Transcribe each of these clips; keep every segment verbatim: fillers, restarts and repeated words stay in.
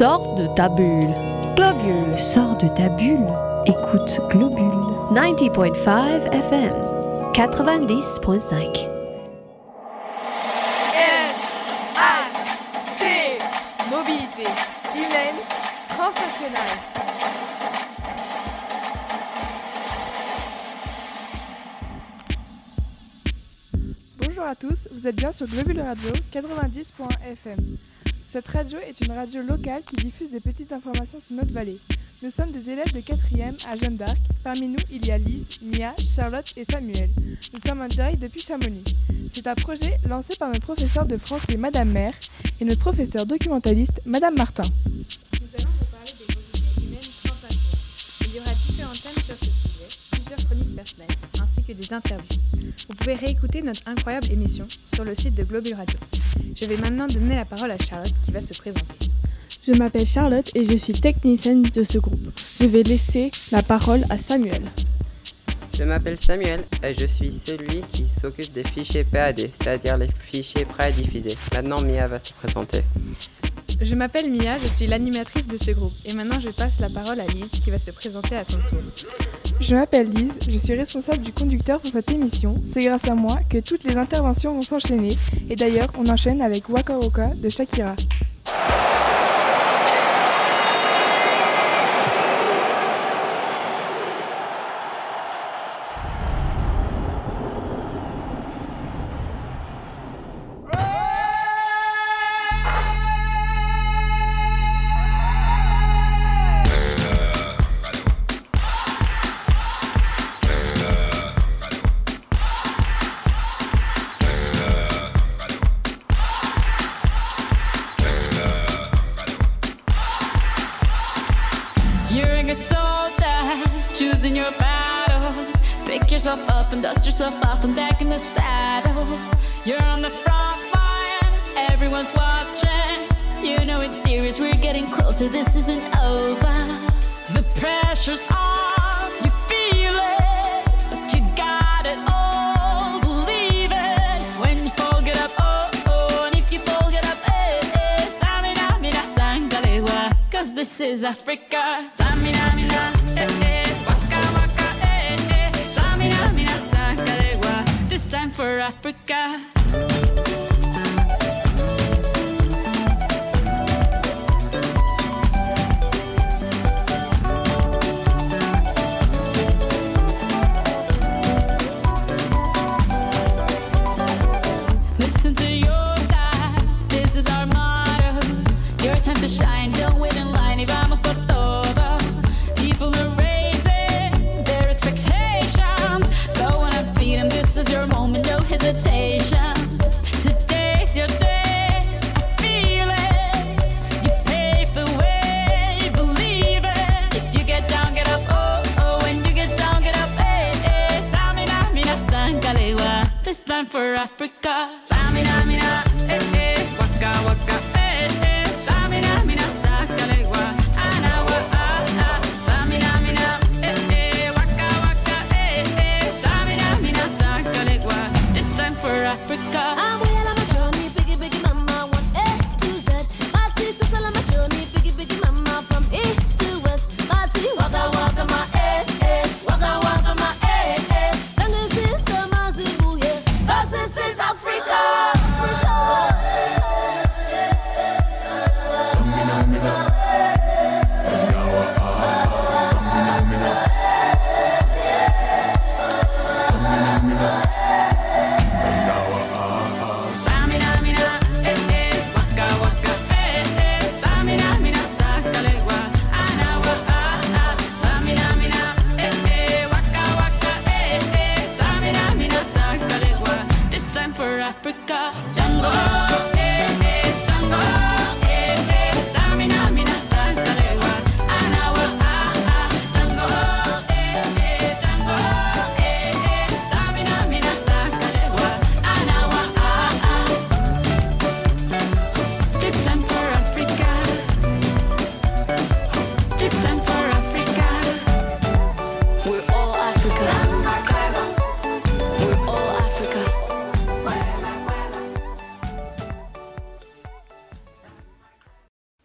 Sors de ta bulle. Globule. Sors de ta bulle. Écoute Globule. quatre-vingt-dix point cinq F M. quatre-vingt-dix point cinq. M H T. Mobilité humaine transnationale. Bonjour à tous, vous êtes bien sur Globule Radio quatre-vingt-dix point un F M. Cette radio est une radio locale qui diffuse des petites informations sur notre vallée. Nous sommes des élèves de quatrième à Jeanne d'Arc. Parmi nous, il y a Lise, Mia, Charlotte et Samuel. Nous sommes en direct depuis Chamonix. C'est un projet lancé par notre professeur de français, Madame Maire, et notre professeur documentaliste, Madame Martin. Nous allons vous parler des mobilités humaines transnationales. Il y aura différents thèmes sur ce sujet, plusieurs chroniques personnelles, ainsi que des interviews. Vous pouvez réécouter notre incroyable émission sur le site de Globule Radio. Je vais maintenant donner la parole à Charlotte qui va se présenter. Je m'appelle Charlotte et je suis technicienne de ce groupe. Je vais laisser la parole à Samuel. Je m'appelle Samuel et je suis celui qui s'occupe des fichiers P A D, c'est-à-dire les fichiers prêts à diffuser. Maintenant, Mia va se présenter. Je m'appelle Mia, je suis l'animatrice de ce groupe. Et maintenant, je passe la parole à Lise qui va se présenter à son tour. Je m'appelle Lise, je suis responsable du conducteur pour cette émission. C'est grâce à moi que toutes les interventions vont s'enchaîner. Et d'ailleurs, on enchaîne avec Waka Waka de Shakira. Yourself up and dust yourself off and back in the saddle. You're on the front line, everyone's watching. You know it's serious, we're getting closer, this isn't over. The pressure's on, you feel it, but you got it all, believe it. When you fall, get up, oh, oh, and if you fall, get up, eh, eh. Tamina, mina, sangalewa, cause this is Africa. Tamina, mina, eh, eh. This time for Africa. Listen to your God, this is our motto. Your time to shine, don't wait in line. Y vamos por todo. People are raising their expectations. Go on and feed them, this is your moment, no hesitation. Today's your day, I feel it. You pave the way, believe it. If you get down, get up, oh, oh. When you get down, get up, eh, eh. Tamina, mina, sangalewa. This time for Africa. Tamina, mina, eh, eh. Waka, waka, eh, eh. Tamina, mina, sangalewa. Anawa, ah, ah. Tamina, mina, eh, eh. Waka, waka, eh, eh. Tamina, mina, sangalewa. This time for Africa. I'm well on my journey, biggie, biggie mama, one A to Z. Party, so sell on my journey, biggie, biggie mama, from east to west. Party, waka, waka, my eh, eh. Waka, waka, my eh, eh. Sangin' since summer's in Booyah, cause this is Africa. Samina, mina, Anyawa, ah, Samina, mina, Samina, mina, Anyawa, ah, ah. Samina, mina, eh, eh. Waka, waka, eh, eh. Samina, mina, sangalewa.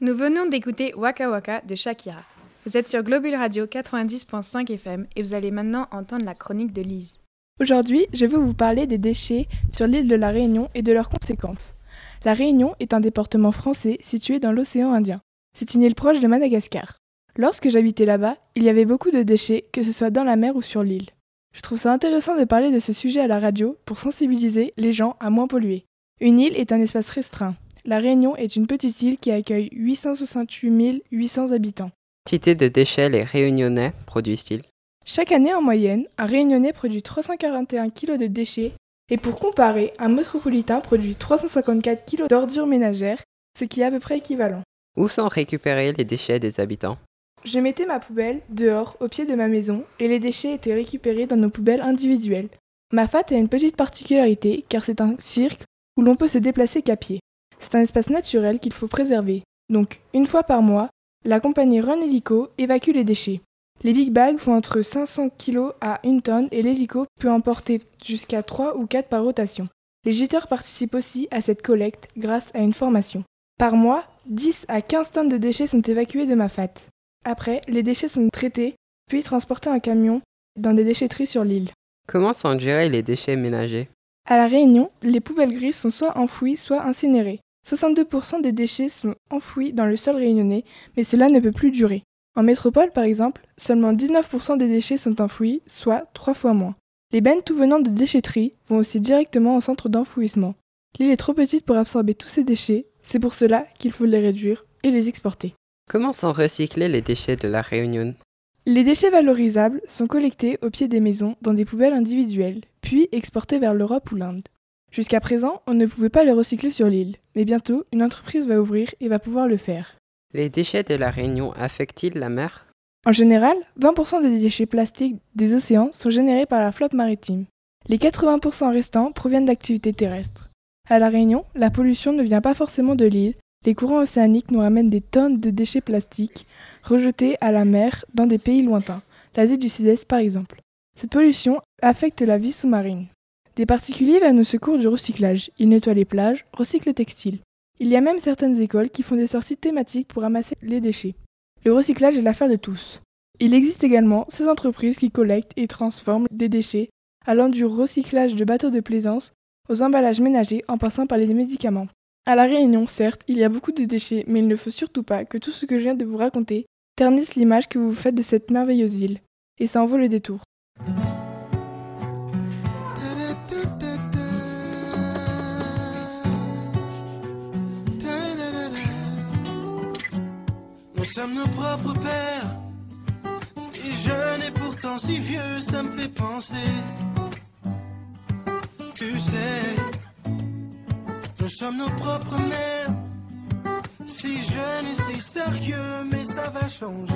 Nous venons d'écouter Waka Waka de Shakira. Vous êtes sur Globule Radio quatre-vingt-dix virgule cinq F M et vous allez maintenant entendre la chronique de Lise. Aujourd'hui, je veux vous parler des déchets sur l'île de la Réunion et de leurs conséquences. La Réunion est un département français situé dans l'océan Indien. C'est une île proche de Madagascar. Lorsque j'habitais là-bas, il y avait beaucoup de déchets, que ce soit dans la mer ou sur l'île. Je trouve ça intéressant de parler de ce sujet à la radio pour sensibiliser les gens à moins polluer. Une île est un espace restreint. La Réunion est une petite île qui accueille huit cent soixante-huit mille huit cents habitants. Quantité de déchets les Réunionnais produisent-ils ? Chaque année, en moyenne, un Réunionnais produit trois cent quarante et un kilos de déchets et pour comparer, un métropolitain produit trois cent cinquante-quatre kilos d'ordures ménagères, ce qui est à peu près équivalent. Où sont récupérés les déchets des habitants ? Je mettais ma poubelle dehors, au pied de ma maison, et les déchets étaient récupérés dans nos poubelles individuelles. Ma fat a une petite particularité, car c'est un cirque où l'on peut se déplacer qu'à pied. C'est un espace naturel qu'il faut préserver. Donc, une fois par mois, la compagnie Run Helico évacue les déchets. Les big bags font entre cinq cents kilos à une tonne et l'hélico peut en porter jusqu'à trois ou quatre par rotation. Les gîteurs participent aussi à cette collecte grâce à une formation. Par mois, dix à quinze tonnes de déchets sont évacués de ma fat. Après, les déchets sont traités, puis transportés en camion dans des déchetteries sur l'île. Comment sont gérés les déchets ménagers ? À La Réunion, les poubelles grises sont soit enfouies, soit incinérées. soixante-deux pour cent des déchets sont enfouis dans le sol réunionnais, mais cela ne peut plus durer. En métropole, par exemple, seulement dix-neuf pour cent des déchets sont enfouis, soit trois fois moins. Les bennes tout venant de déchetterie vont aussi directement au centre d'enfouissement. L'île est trop petite pour absorber tous ces déchets, c'est pour cela qu'il faut les réduire et les exporter. Comment sont recyclés les déchets de la Réunion ? Les déchets valorisables sont collectés au pied des maisons dans des poubelles individuelles, puis exportés vers l'Europe ou l'Inde. Jusqu'à présent, on ne pouvait pas les recycler sur l'île, mais bientôt, une entreprise va ouvrir et va pouvoir le faire. Les déchets de la Réunion affectent-ils la mer ? En général, vingt pour cent des déchets plastiques des océans sont générés par la flotte maritime. Les quatre-vingts pour cent restants proviennent d'activités terrestres. À La Réunion, la pollution ne vient pas forcément de l'île. Les courants océaniques nous ramènent des tonnes de déchets plastiques rejetés à la mer dans des pays lointains, l'Asie du Sud-Est par exemple. Cette pollution affecte la vie sous-marine. Des particuliers viennent au secours du recyclage. Ils nettoient les plages, recyclent le textile. Il y a même certaines écoles qui font des sorties thématiques pour ramasser les déchets. Le recyclage est l'affaire de tous. Il existe également ces entreprises qui collectent et transforment des déchets, allant du recyclage de bateaux de plaisance aux emballages ménagers en passant par les médicaments. À La Réunion, certes, il y a beaucoup de déchets, mais il ne faut surtout pas que tout ce que je viens de vous raconter ternisse l'image que vous vous faites de cette merveilleuse île. Et ça en vaut le détour. Nous sommes nos propres pères, si jeunes et pourtant si vieux, ça me fait penser. Tu sais, nous sommes nos propres mères, si jeunes et si sérieux, mais ça va changer.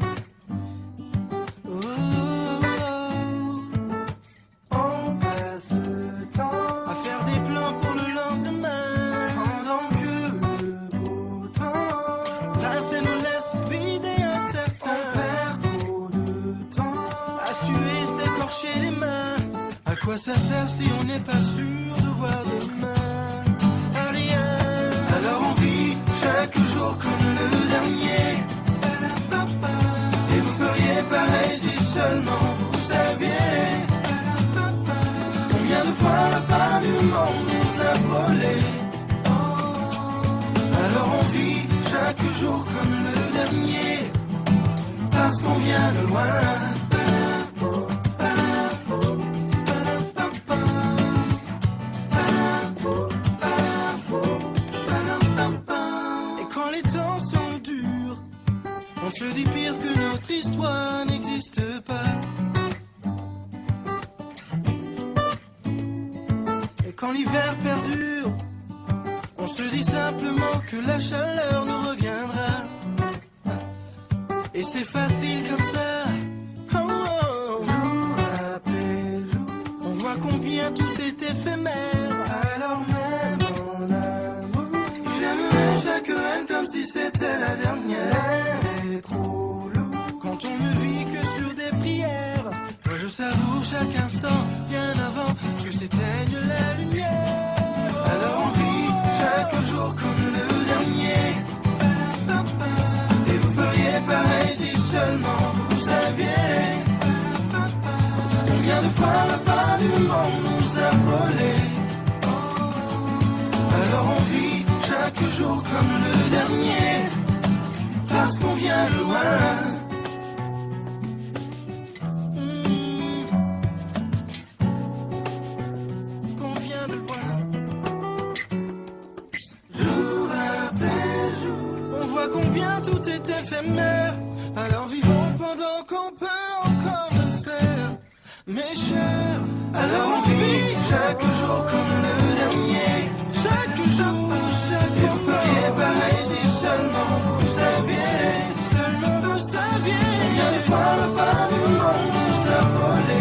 Oh, oh, oh. On passe le temps à faire des plans pour le lendemain, pendant que le beau temps passer nous laisse vide et incertain. On perd trop de temps à suer, s'écorcher les mains. À quoi ça sert si on n'est pas sûr de voir demain? À rien. Alors on vit chaque jour comme le dernier. Et vous feriez pareil si seulement vous saviez combien de fois la fin du monde nous a volé. Alors on vit chaque jour comme le dernier, parce qu'on vient de loin. Et quand les temps sont durs, on se dit pire que notre histoire n'existe pas. Et quand l'hiver perdure, on se dit simplement que la chaleur nous reviendra. Et c'est facile comme ça, oh, oh. Jour après jour, on voit combien tout est éphémère. Alors même en amour, j'aimerais chaque reine comme si c'était la dernière. L'air est trop lourd quand on ne vit que sur des prières. Moi je savoure chaque instant bien avant que s'éteigne la lumière. Alors on vit chaque jour comme le dernier, jour comme le dernier, parce qu'on vient de loin. Combien tout est éphémère, alors vivons pendant qu'on peut encore le faire. Mes chers, alors on vit chaque jour comme le dernier, chaque jour, chaque jour. Et vous feriez pareil si seulement vous saviez, seulement vous saviez combien de fois la fin du monde nous a volé.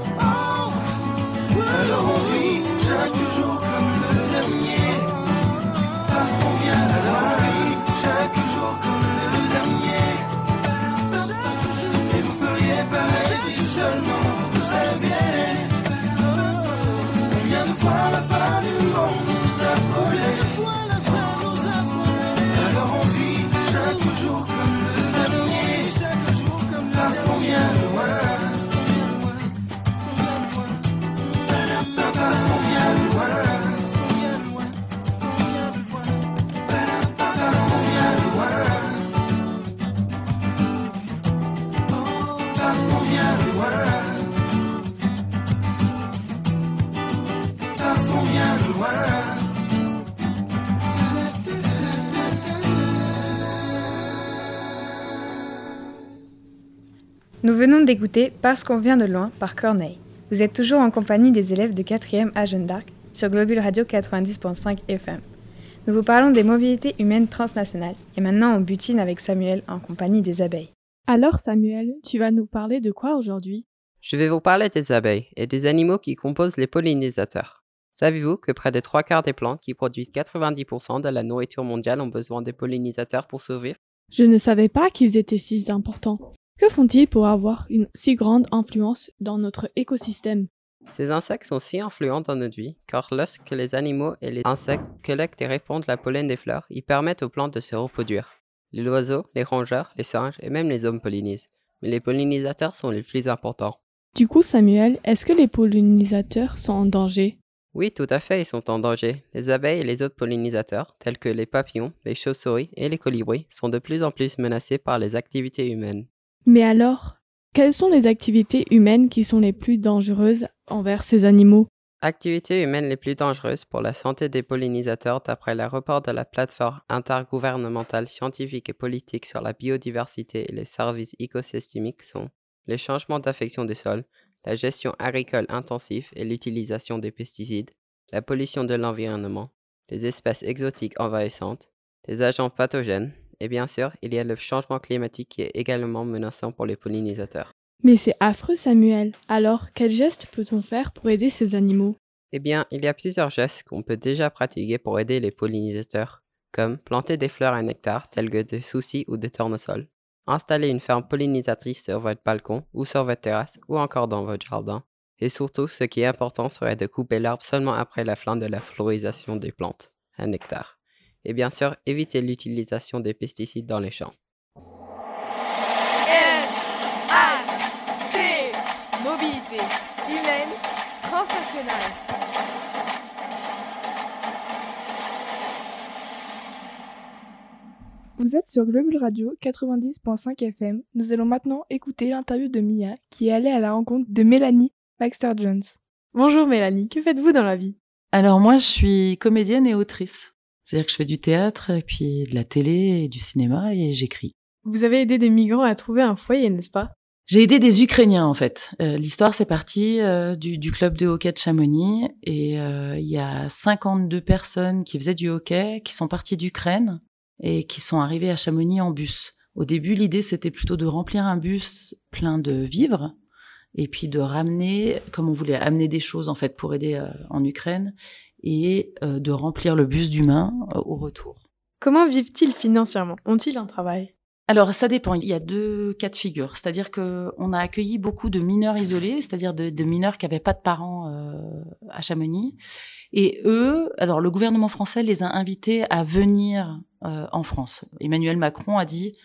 Oh, alors on vit chaque jour comme le dernier, parce qu'on vient alors on vit chaque jour comme le dernier. Et vous feriez pareil si seulement vous saviez combien de fois la fin du monde nous a volé. Alors on vit chaque jour comme le dernier, parce qu'on vient de loin. Parce qu'on vient de loin. Parce qu'on vient de loin, parce qu'on vient de loin. Nous venons d'écouter Parce qu'on vient de loin par Corneille. Vous êtes toujours en compagnie des élèves de quatrième à Jeanne d'Arc sur Globule Radio quatre-vingt-dix virgule cinq F M. Nous vous parlons des mobilités humaines transnationales et maintenant on butine avec Samuel en compagnie des abeilles. Alors Samuel, tu vas nous parler de quoi aujourd'hui? Je vais vous parler des abeilles et des animaux qui composent les pollinisateurs. Savez-vous que près des trois quarts des plantes qui produisent quatre-vingt-dix pour cent de la nourriture mondiale ont besoin des pollinisateurs pour survivre? Je ne savais pas qu'ils étaient si importants. Que font-ils pour avoir une si grande influence dans notre écosystème? Ces insectes sont si influents dans notre vie, car lorsque les animaux et les insectes collectent et répandent la pollen des fleurs, ils permettent aux plantes de se reproduire. Les oiseaux, les rongeurs, les singes et même les hommes pollinisent. Mais les pollinisateurs sont les plus importants. Du coup, Samuel, est-ce que les pollinisateurs sont en danger? Oui, tout à fait, ils sont en danger. Les abeilles et les autres pollinisateurs, tels que les papillons, les chauves-souris et les colibris, sont de plus en plus menacés par les activités humaines. Mais alors, quelles sont les activités humaines qui sont les plus dangereuses envers ces animaux? Activités humaines les plus dangereuses pour la santé des pollinisateurs d'après le rapport de la plateforme intergouvernementale scientifique et politique sur la biodiversité et les services écosystémiques sont les changements d'affection des sols, la gestion agricole intensive et l'utilisation des pesticides, la pollution de l'environnement, les espèces exotiques envahissantes, les agents pathogènes, et bien sûr, il y a le changement climatique qui est également menaçant pour les pollinisateurs. Mais c'est affreux, Samuel. Alors, quels gestes peut-on faire pour aider ces animaux? Eh bien, il y a plusieurs gestes qu'on peut déjà pratiquer pour aider les pollinisateurs, comme planter des fleurs à nectar telles que des soucis ou des tournesols, installer une ferme pollinisatrice sur votre balcon ou sur votre terrasse ou encore dans votre jardin, et surtout, ce qui est important serait de couper l'arbre seulement après la fin de la florisation des plantes à nectar. Et bien sûr, éviter l'utilisation des pesticides dans les champs. Mobilité humaine transnationale. Vous êtes sur Globule Radio quatre-vingt-dix virgule cinq F M. Nous allons maintenant écouter l'interview de Mia qui est allée à la rencontre de Mélanie Baxter-Jones. Bonjour Mélanie, que faites-vous dans la vie? Alors moi je suis comédienne et autrice. C'est-à-dire que je fais du théâtre et puis de la télé et du cinéma et j'écris. Vous avez aidé des migrants à trouver un foyer, n'est-ce pas? J'ai aidé des Ukrainiens en fait. Euh, l'histoire c'est parti euh, du, du club de hockey de Chamonix et euh, il y a cinquante-deux personnes qui faisaient du hockey qui sont parties d'Ukraine et qui sont arrivées à Chamonix en bus. Au début l'idée c'était plutôt de remplir un bus plein de vivres et puis de ramener, comme on voulait amener des choses en fait pour aider euh, en Ukraine et euh, de remplir le bus d'humains euh, au retour. Comment vivent-ils financièrement? Ont-ils un travail? Alors, ça dépend. Il y a deux cas de figure. C'est-à-dire qu'on a accueilli beaucoup de mineurs isolés, c'est-à-dire de, de mineurs qui n'avaient pas de parents euh, à Chamonix. Et eux, alors le gouvernement français les a invités à venir euh, en France. Emmanuel Macron a dit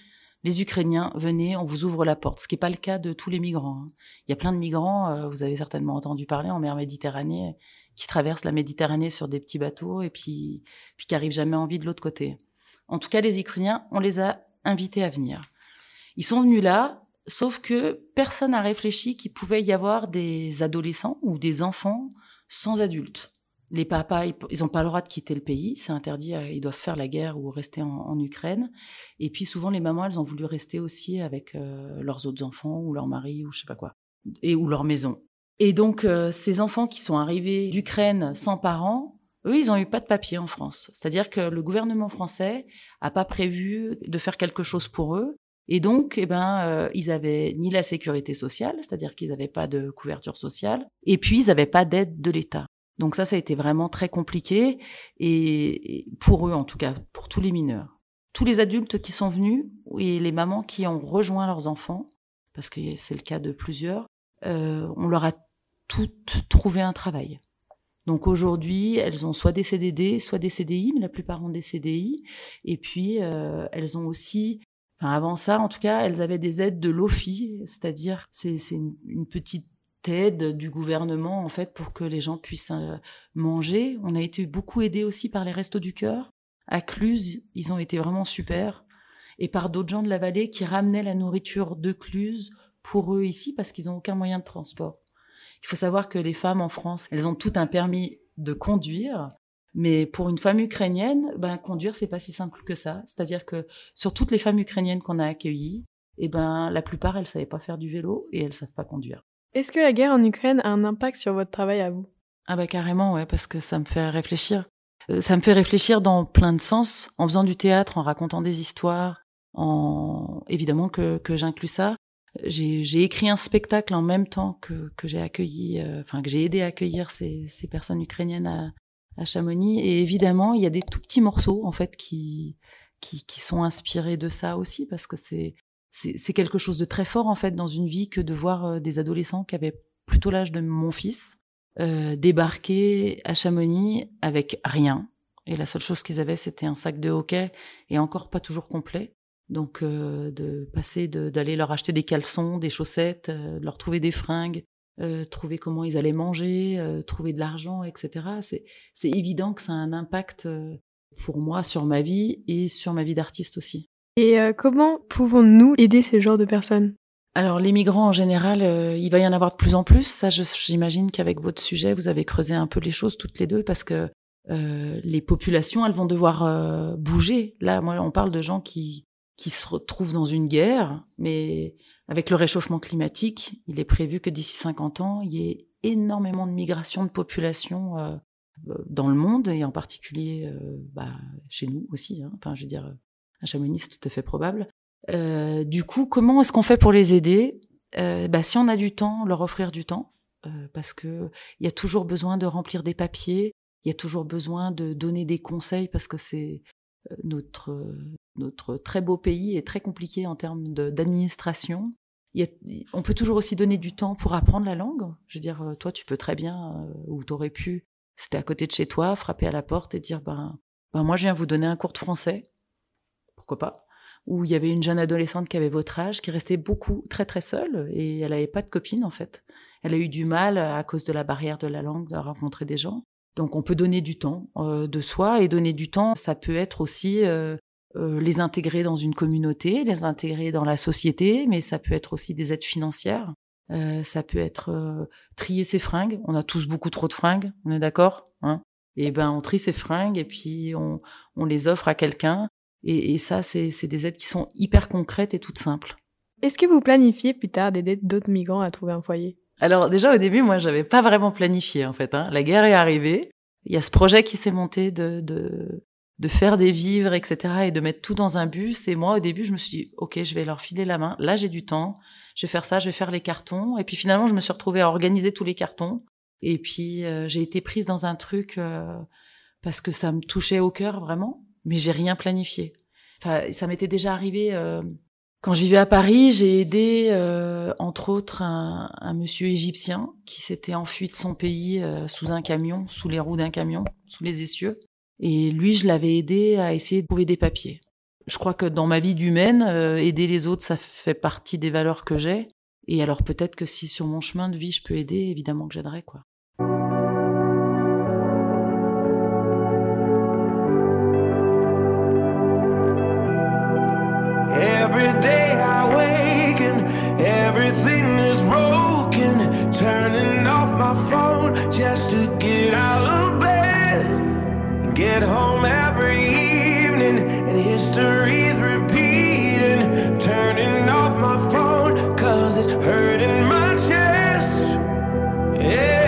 les Ukrainiens, venez, on vous ouvre la porte. Ce qui n'est pas le cas de tous les migrants. Hein. Il y a plein de migrants, euh, vous avez certainement entendu parler, en mer Méditerranée, qui traversent la Méditerranée sur des petits bateaux et puis, puis qui n'arrivent jamais en vie de l'autre côté. En tout cas, les Ukrainiens, on les a invités à venir. Ils sont venus là, sauf que personne n'a réfléchi qu'il pouvait y avoir des adolescents ou des enfants sans adultes. Les papas, ils n'ont pas le droit de quitter le pays, c'est interdit, ils doivent faire la guerre ou rester en, en Ukraine. Et puis souvent, les mamans, elles ont voulu rester aussi avec euh, leurs autres enfants ou leur mari ou je sais pas quoi, et ou leur maison. Et donc, euh, ces enfants qui sont arrivés d'Ukraine sans parents, eux, ils n'ont eu pas de papier en France. C'est-à-dire que le gouvernement français n'a pas prévu de faire quelque chose pour eux. Et donc, eh ben, euh, ils n'avaient ni la sécurité sociale, c'est-à-dire qu'ils n'avaient pas de couverture sociale, et puis ils n'avaient pas d'aide de l'État. Donc ça, ça a été vraiment très compliqué, et pour eux en tout cas, pour tous les mineurs. Tous les adultes qui sont venus, et les mamans qui ont rejoint leurs enfants, parce que c'est le cas de plusieurs, euh, on leur a toutes trouvé un travail. Donc aujourd'hui, elles ont soit des C D D, soit des C D I, mais la plupart ont des C D I, et puis euh, elles ont aussi... Enfin, avant ça, en tout cas, elles avaient des aides de l'O F I, c'est-à-dire c'est, c'est une, une petite aide du gouvernement en fait pour que les gens puissent euh, manger. On a été beaucoup aidés aussi par les Restos du Cœur. À Cluses, ils ont été vraiment super. Et par d'autres gens de la vallée qui ramenaient la nourriture de Cluses pour eux ici parce qu'ils n'ont aucun moyen de transport. Il faut savoir que les femmes en France, elles ont tout un permis de conduire. Mais pour une femme ukrainienne, ben, conduire, c'est pas si simple que ça. C'est-à-dire que sur toutes les femmes ukrainiennes qu'on a accueillies, eh ben, la plupart, elles savaient pas faire du vélo et elles savent pas conduire. Est-ce que la guerre en Ukraine a un impact sur votre travail à vous ? Ah bah carrément, ouais, parce que ça me fait réfléchir. Euh, ça me fait réfléchir dans plein de sens, en faisant du théâtre, en racontant des histoires, en évidemment que, que j'inclus ça. J'ai, j'ai écrit un spectacle en même temps que, que j'ai accueilli, euh, enfin que j'ai aidé à accueillir ces, ces personnes ukrainiennes à, à Chamonix. Et évidemment, il y a des tout petits morceaux en fait qui, qui, qui sont inspirés de ça aussi, parce que c'est C'est, c'est quelque chose de très fort en fait dans une vie que de voir euh, des adolescents qui avaient plutôt l'âge de mon fils euh, débarquer à Chamonix avec rien. Et la seule chose qu'ils avaient, c'était un sac de hockey et encore pas toujours complet. Donc euh, de passer, de, d'aller leur acheter des caleçons, des chaussettes, euh, de leur trouver des fringues, euh, trouver comment ils allaient manger, euh, trouver de l'argent, et cetera. C'est, c'est évident que ça a un impact euh, pour moi sur ma vie et sur ma vie d'artiste aussi. Et euh, comment pouvons-nous aider ces genres de personnes ? Alors, les migrants, en général, euh, il va y en avoir de plus en plus. Ça, je, j'imagine qu'avec votre sujet, vous avez creusé un peu les choses toutes les deux, parce que euh, les populations, elles vont devoir euh, bouger. Là, moi, on parle de gens qui, qui se retrouvent dans une guerre, mais avec le réchauffement climatique, il est prévu que d'ici cinquante ans, il y ait énormément de migration de population euh, dans le monde, et en particulier euh, bah, chez nous aussi. Hein. Enfin, je veux dire... à Chamonix, c'est tout à fait probable. Euh, du coup, comment est-ce qu'on fait pour les aider ? euh, bah, Si on a du temps, leur offrir du temps, euh, parce que il y a toujours besoin de remplir des papiers, il y a toujours besoin de donner des conseils, parce que c'est euh, notre euh, notre très beau pays est très compliqué en termes de, d'administration. Il y a, on peut toujours aussi donner du temps pour apprendre la langue. Je veux dire, toi, tu peux très bien, euh, ou t'aurais pu, c'était à côté de chez toi, frapper à la porte et dire, ben, ben moi, je viens vous donner un cours de français. Pourquoi pas, où il y avait une jeune adolescente qui avait votre âge, qui restait beaucoup, très très seule, et elle n'avait pas de copine en fait. Elle a eu du mal, à cause de la barrière de la langue, de rencontrer des gens. Donc on peut donner du temps euh, de soi, et donner du temps, ça peut être aussi euh, euh, les intégrer dans une communauté, les intégrer dans la société, mais ça peut être aussi des aides financières, euh, ça peut être euh, trier ses fringues. On a tous beaucoup trop de fringues, on est d'accord, hein ? Et ben on trie ses fringues, et puis on, on les offre à quelqu'un. Et, et ça, c'est, c'est des aides qui sont hyper concrètes et toutes simples. Est-ce que vous planifiez plus tard d'aider d'autres migrants à trouver un foyer ? Alors déjà, au début, moi, j'avais pas vraiment planifié, en fait. Hein. La guerre est arrivée. Il y a ce projet qui s'est monté de, de, de faire des vivres, et cetera, et de mettre tout dans un bus. Et moi, au début, je me suis dit, OK, je vais leur filer la main. Là, j'ai du temps. Je vais faire ça, je vais faire les cartons. Et puis finalement, je me suis retrouvée à organiser tous les cartons. Et puis, euh, j'ai été prise dans un truc euh, parce que ça me touchait au cœur, vraiment. Mais j'ai rien planifié. Enfin, ça m'était déjà arrivé euh, quand je vivais à Paris. J'ai aidé, euh, entre autres, un, un monsieur égyptien qui s'était enfui de son pays euh, sous un camion, sous les roues d'un camion, sous les essieux. Et lui, je l'avais aidé à essayer de trouver des papiers. Je crois que dans ma vie d'humaine, euh, aider les autres, ça fait partie des valeurs que j'ai. Et alors peut-être que si sur mon chemin de vie, je peux aider, évidemment que j'aiderai, quoi. Every day I wake and everything is broken. Turning off my phone just to get out of bed. Get home every evening and history's repeating. Turning off my phone cause it's hurting my chest. Yeah.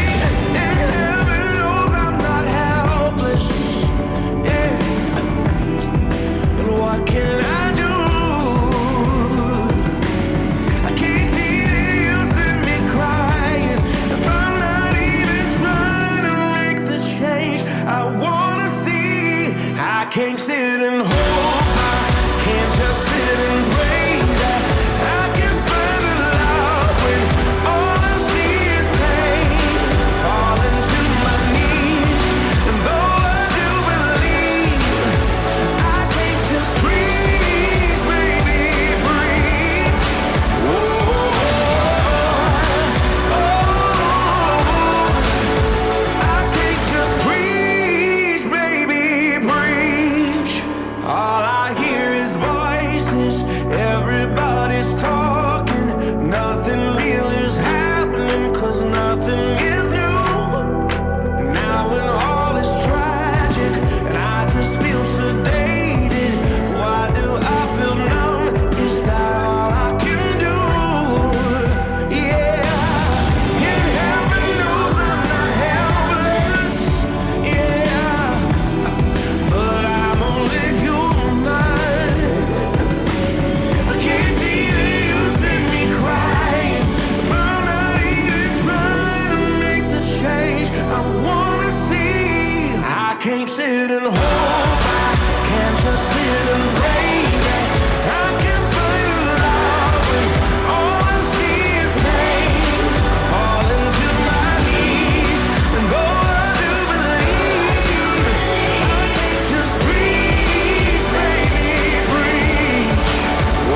Can't sit and hope, I can't just sit and pray that I can find the love when all I see is pain. Falling to my knees, and though I do believe, I can't just breathe, baby, breathe. Oh, oh, oh, I can't just breathe, baby, breathe. All I hear is voices, everybody's talking. Nothing real is happening, cause nothing is new. Now when all is tragic, and I just feel sedated. Why do I feel numb? Is that all I can do? Yeah, and heaven knows I'm not helpless. Yeah, but I'm only human. I can't see the use in me crying if I'm not even trying to make the change I wanna see. I can't sit and hope, I can't just sit and pray that I can find love when all I see is pain. Falling to my knees, and though I do believe, I can't just breathe, baby, breathe. Oh,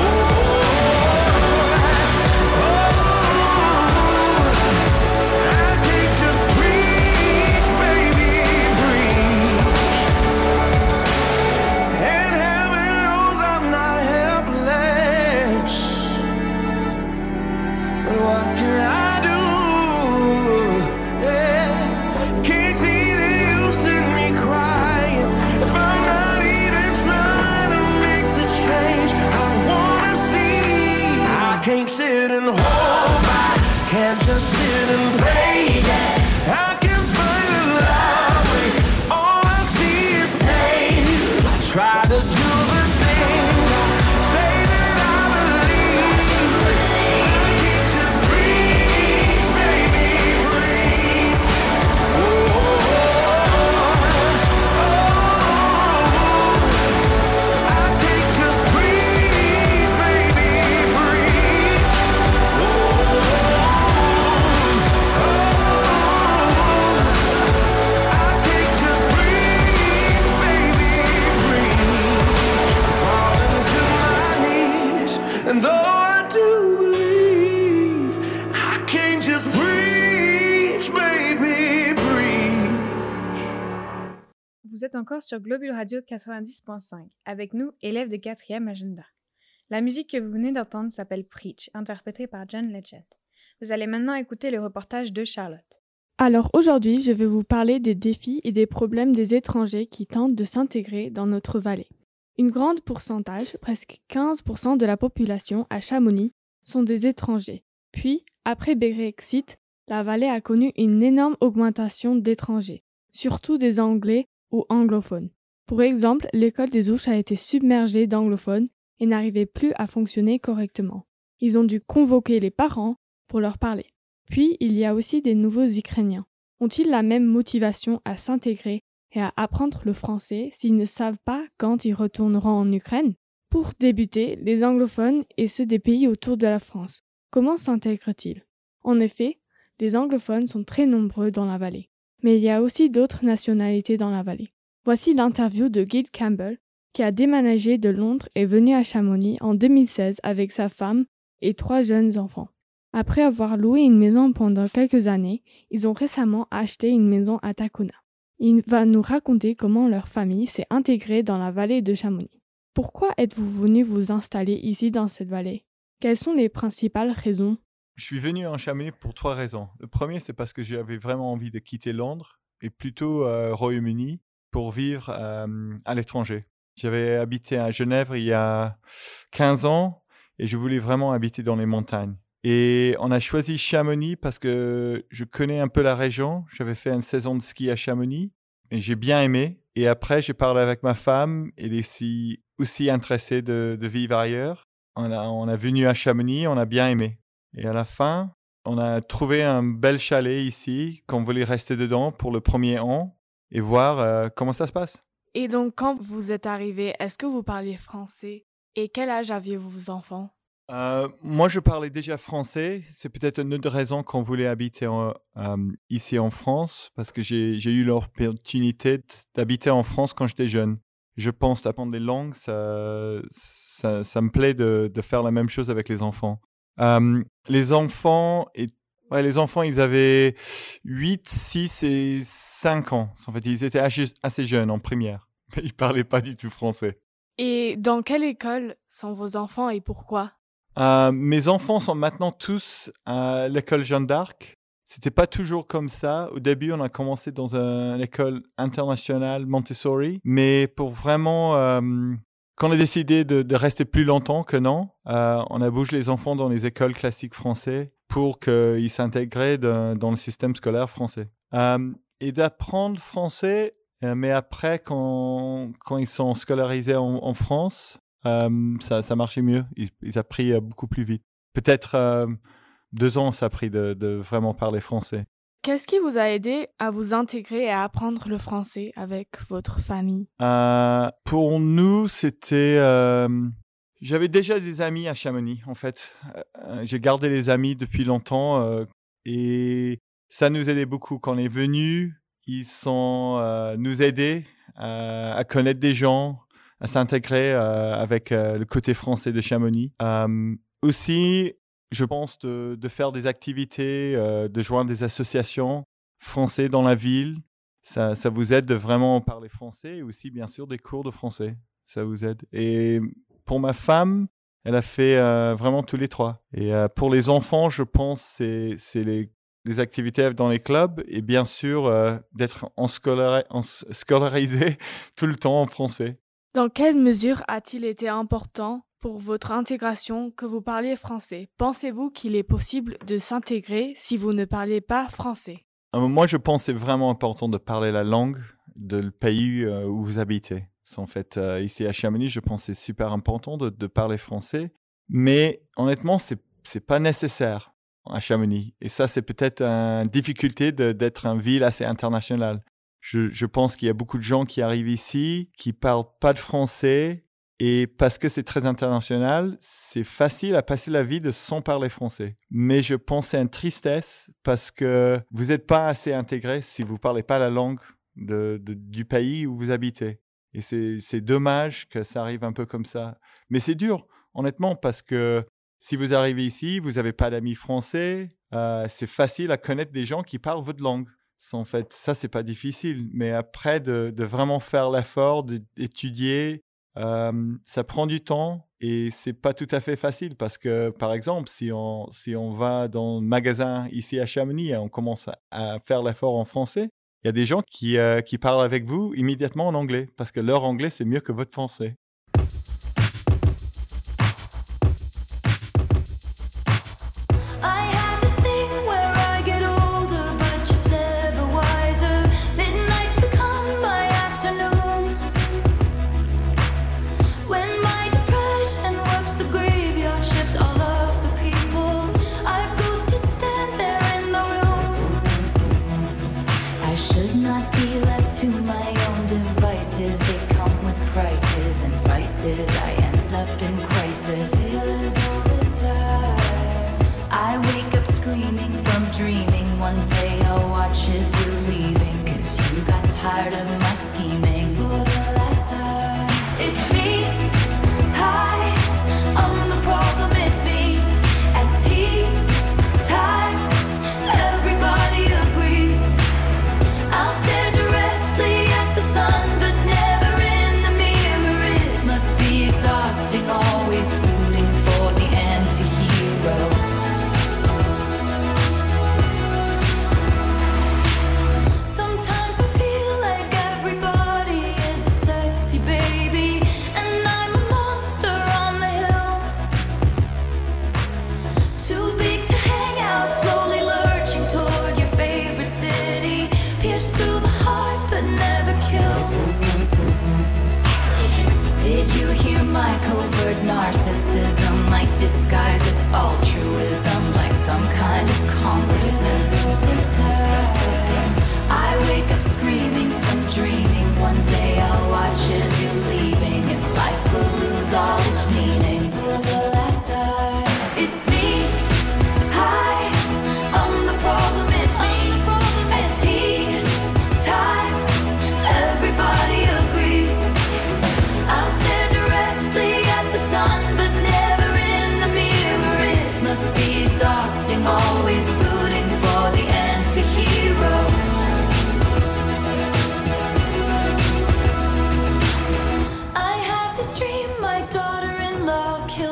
oh, I can't just breathe, baby, breathe. And heaven knows I'm not helpless, but what can I do? Yeah, can't see the use in me crying if I'm not even trying to make the change I wanna see. I can't sit and hope, I can't just sit and pray that I can find the love when all I see is pain. I try to do the things I say that I believe. I can't just breathe, baby, breathe. Oh, oh, oh, I can't just breathe, baby, breathe. Oh, oh, I can't just breathe, baby, breathe. Falling to my knees, and though I do believe, I can't just breathe, baby, breathe. Vous êtes encore sur Globule Radio quatre-vingt-dix point cinq, avec nous, élèves de quatrième Agenda. La musique que vous venez d'entendre s'appelle Preach, interprétée par John Legend. Vous allez maintenant écouter le reportage de Charlotte. Alors aujourd'hui, je vais vous parler des défis et des problèmes des étrangers qui tentent de s'intégrer dans notre vallée. Une grande pourcentage, presque quinze pour cent de la population à Chamonix, sont des étrangers. Puis, après Brexit, la vallée a connu une énorme augmentation d'étrangers, surtout des Anglais ou anglophones. Pour exemple, l'école des Ouches a été submergée d'anglophones et n'arrivait plus à fonctionner correctement. Ils ont dû convoquer les parents pour leur parler. Puis, il y a aussi des nouveaux Ukrainiens. Ont-ils la même motivation à s'intégrer et à apprendre le français s'ils ne savent pas quand ils retourneront en Ukraine? Pour débuter, les anglophones et ceux des pays autour de la France, comment s'intègrent-ils? En effet, les anglophones sont très nombreux dans la vallée. Mais il y a aussi d'autres nationalités dans la vallée. Voici l'interview de Gil Campbell, qui a déménagé de Londres, est venu à Chamonix en deux mille seize avec sa femme et trois jeunes enfants. Après avoir loué une maison pendant quelques années, ils ont récemment acheté une maison à Takuna. Il va nous raconter comment leur famille s'est intégrée dans la vallée de Chamonix. Pourquoi êtes-vous venu vous installer ici dans cette vallée? Quelles sont les principales raisons? Je suis venu en Chamonix pour trois raisons. Le premier, c'est parce que j'avais vraiment envie de quitter Londres et plutôt euh, Royaume-Uni pour vivre euh, à l'étranger. J'avais habité à Genève il y a quinze ans et je voulais vraiment habiter dans les montagnes. Et on a choisi Chamonix parce que je connais un peu la région. J'avais fait une saison de ski à Chamonix et j'ai bien aimé. Et après, j'ai parlé avec ma femme. Elle est aussi, aussi intéressée de, de vivre ailleurs. On a, on a venu à Chamonix, on a bien aimé. Et à la fin, on a trouvé un bel chalet ici qu'on voulait rester dedans pour le premier an et voir euh, comment ça se passe. Et donc, quand vous êtes arrivé, est-ce que vous parliez français? Et quel âge aviez-vous vos enfants? Euh, moi, je parlais déjà français. C'est peut-être une autre raison qu'on voulait habiter en, euh, ici en France, parce que j'ai, j'ai eu l'opportunité d'habiter en France quand j'étais jeune. Je pense d'apprendre des langues, ça, ça, ça me plaît de, de faire la même chose avec les enfants. Euh, les enfants, et, ouais, les enfants, ils avaient huit, six et cinq ans. En fait, ils étaient assez, assez jeunes en première. Mais ils ne parlaient pas du tout français. Et dans quelle école sont vos enfants et pourquoi? Euh, mes enfants sont maintenant tous à l'école Jeanne d'Arc. C'était pas toujours comme ça. Au début, on a commencé dans une école internationale Montessori, mais pour vraiment, euh, quand on a décidé de, de rester plus longtemps que non, euh, on a bougé les enfants dans les écoles classiques français pour qu'ils s'intègrent de, dans le système scolaire français. Euh, et d'apprendre français, euh, mais après, quand, quand ils sont scolarisés en, en France, Euh, ça, ça marchait mieux. Ils, ils ont appris euh, beaucoup plus vite. Peut-être euh, deux ans, ça a pris de, de vraiment parler français. Qu'est-ce qui vous a aidé à vous intégrer et à apprendre le français avec votre famille? Euh, pour nous, c'était... Euh, j'avais déjà des amis à Chamonix, en fait. Euh, j'ai gardé les amis depuis longtemps euh, et ça nous aidait beaucoup. Quand on est venus, ils sont euh, nous aider euh, à connaître des gens, à s'intégrer euh, avec euh, le côté français de Chamonix. Euh, aussi, je pense de, de faire des activités, euh, de joindre des associations françaises dans la ville. Ça, ça vous aide de vraiment parler français et aussi, bien sûr, des cours de français. Ça vous aide. Et pour ma femme, elle a fait euh, vraiment tous les trois. Et euh, pour les enfants, je pense que c'est, c'est les, les activités dans les clubs et bien sûr euh, d'être en scolari- en scolarisé tout le temps en français. Dans quelle mesure a-t-il été important pour votre intégration que vous parliez français? Pensez-vous qu'il est possible de s'intégrer si vous ne parlez pas français? Moi, je pense que c'est vraiment important de parler la langue du pays où vous habitez. En fait, euh, ici à Chamonix, je pense que c'est super important de, de parler français. Mais honnêtement, ce n'est pas nécessaire à Chamonix. Et ça, c'est peut-être une difficulté de, d'être une ville assez internationale. Je, je pense qu'il y a beaucoup de gens qui arrivent ici, qui ne parlent pas de français. Et parce que c'est très international, c'est facile à passer la vie de sans parler français. Mais je pense que c'est une tristesse parce que vous n'êtes pas assez intégré si vous ne parlez pas la langue de, de, du pays où vous habitez. Et c'est, c'est dommage que ça arrive un peu comme ça. Mais c'est dur, honnêtement, parce que si vous arrivez ici, vous n'avez pas d'amis français, euh, c'est facile à connaître des gens qui parlent votre langue. En fait, ça, c'est pas difficile. Mais après, de, de vraiment faire l'effort d'étudier, euh, ça prend du temps et c'est pas tout à fait facile parce que, par exemple, si on, si on va dans un magasin ici à Chamonix et on commence à, à faire l'effort en français, il y a des gens qui, euh, qui parlent avec vous immédiatement en anglais parce que leur anglais, c'est mieux que votre français. I end up in crisis. I wake up screaming from dreaming. One day I'll watch as you're leaving, 'cause you got tired of my scheming. For the last time, it's been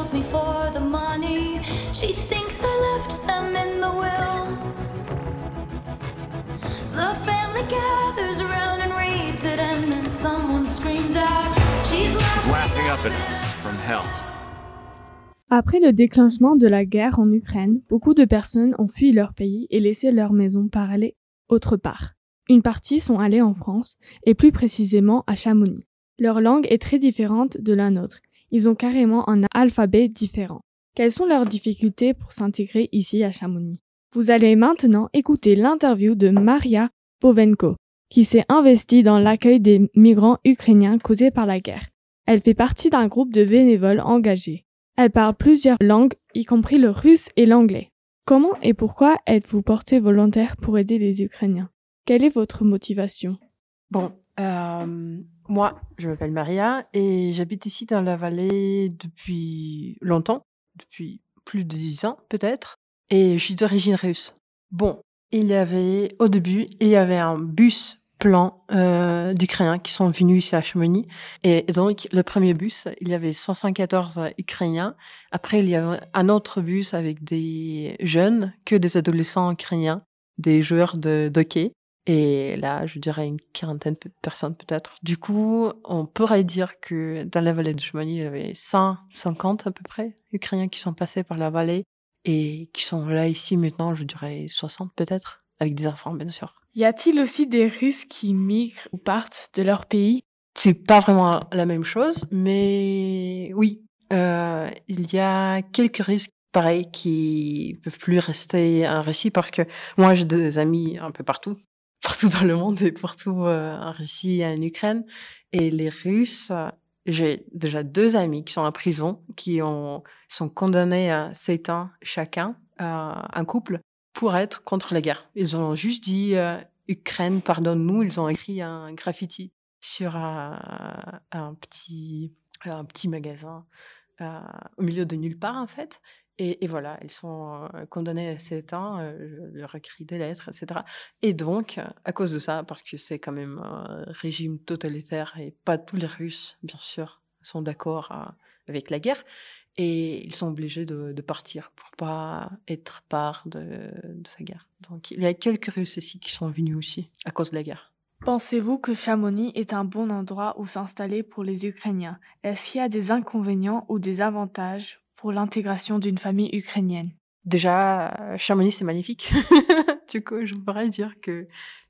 kills me for the money. She thinks I left them in the will. The family gathers around and reads it, and then someone screams out, she's laughing up at us from hell. Après le déclenchement de la guerre en Ukraine, beaucoup de personnes ont fui leur pays et laissé leur maison pour aller autre part. Une partie sont allées en France, et plus précisément à Chamonix. Leur langue est très différente de la nôtre. Ils ont carrément un alphabet différent. Quelles sont leurs difficultés pour s'intégrer ici à Chamonix? Vous allez maintenant écouter l'interview de Maria Bovenko, qui s'est investie dans l'accueil des migrants ukrainiens causés par la guerre. Elle fait partie d'un groupe de bénévoles engagés. Elle parle plusieurs langues, y compris le russe et l'anglais. Comment et pourquoi êtes-vous porté volontaire pour aider les Ukrainiens? Quelle est votre motivation? Bon, euh, moi, je m'appelle Maria et j'habite ici dans la vallée depuis longtemps, depuis plus de dix ans peut-être, et je suis d'origine russe. Bon, il y avait, au début, il y avait un bus plein euh, d'Ukrainiens qui sont venus ici à Chamonix. Et donc, le premier bus, il y avait soixante-quatorze Ukrainiens. Après, il y avait un autre bus avec des jeunes, que des adolescents ukrainiens, des joueurs de hockey. Et là, je dirais une quarantaine de personnes peut-être. Du coup, on pourrait dire que dans la vallée de Chamonix, il y avait cent cinquante à peu près Ukrainiens qui sont passés par la vallée et qui sont là ici maintenant, je dirais soixante peut-être. Avec des enfants, bien sûr. Y a-t-il aussi des Russes qui migrent ou partent de leur pays? C'est pas vraiment la même chose, mais oui. Euh, il y a quelques Russes, pareil, qui peuvent plus rester en Russie parce que moi, j'ai des amis un peu partout, partout dans le monde et partout euh, en Russie et en Ukraine. Et les Russes, j'ai déjà deux amis qui sont en prison, qui ont, sont condamnés à sept ans chacun, euh, un couple, pour être contre la guerre. Ils ont juste dit euh, « Ukraine, pardonne-nous ». Ils ont écrit un graffiti sur un, un, petit, un petit magasin euh, au milieu de nulle part, en fait. Et, et voilà, ils sont euh, condamnés à sept ans, euh, je leur écris des lettres, et cetera. Et donc, à cause de ça, parce que c'est quand même un régime totalitaire et pas tous les Russes, bien sûr, sont d'accord euh, avec la guerre, et ils sont obligés de, de partir pour pas être part de, de sa guerre. Donc, il y a quelques Russes ici qui sont venus aussi à cause de la guerre. Pensez-vous que Chamonix est un bon endroit où s'installer pour les Ukrainiens? Est-ce qu'il y a des inconvénients ou des avantages pour l'intégration d'une famille ukrainienne? Déjà, Chamonix, c'est magnifique. Du coup, je pourrais dire que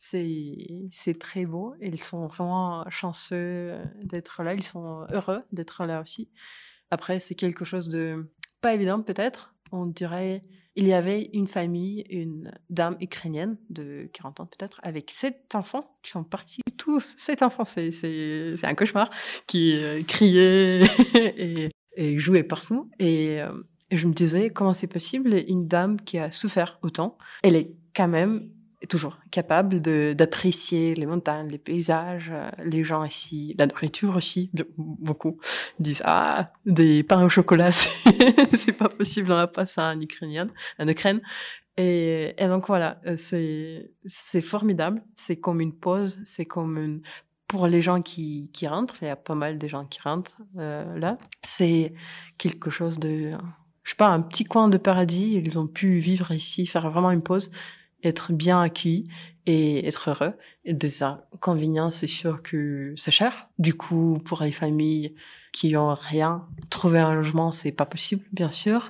c'est, c'est très beau. Ils sont vraiment chanceux d'être là. Ils sont heureux d'être là aussi. Après, c'est quelque chose de pas évident, peut-être. On dirait, il y avait une famille, une dame ukrainienne de quarante ans, peut-être, avec sept enfants qui sont partis tous. Sept enfants, c'est, c'est, c'est un cauchemar, qui euh, criaient et, et jouaient partout. Et, euh, et je me disais, comment c'est possible, une dame qui a souffert autant, elle est quand même toujours capable de, d'apprécier les montagnes, les paysages, euh, les gens ici, la nourriture aussi, beaucoup disent « Ah, des pains au chocolat, c'est, c'est pas possible, on n'a pas ça en Ukraine. » En Ukraine. Et, et donc voilà, c'est, c'est formidable, c'est comme une pause, c'est comme une... Pour les gens qui, qui rentrent, il y a pas mal de gens qui rentrent euh, là, c'est quelque chose de... Je sais pas, un petit coin de paradis, ils ont pu vivre ici, faire vraiment une pause, être bien accueillis et être heureux. Et des inconvénients, c'est sûr que c'est cher. Du coup, pour les familles qui ont rien, trouver un logement, c'est pas possible, bien sûr.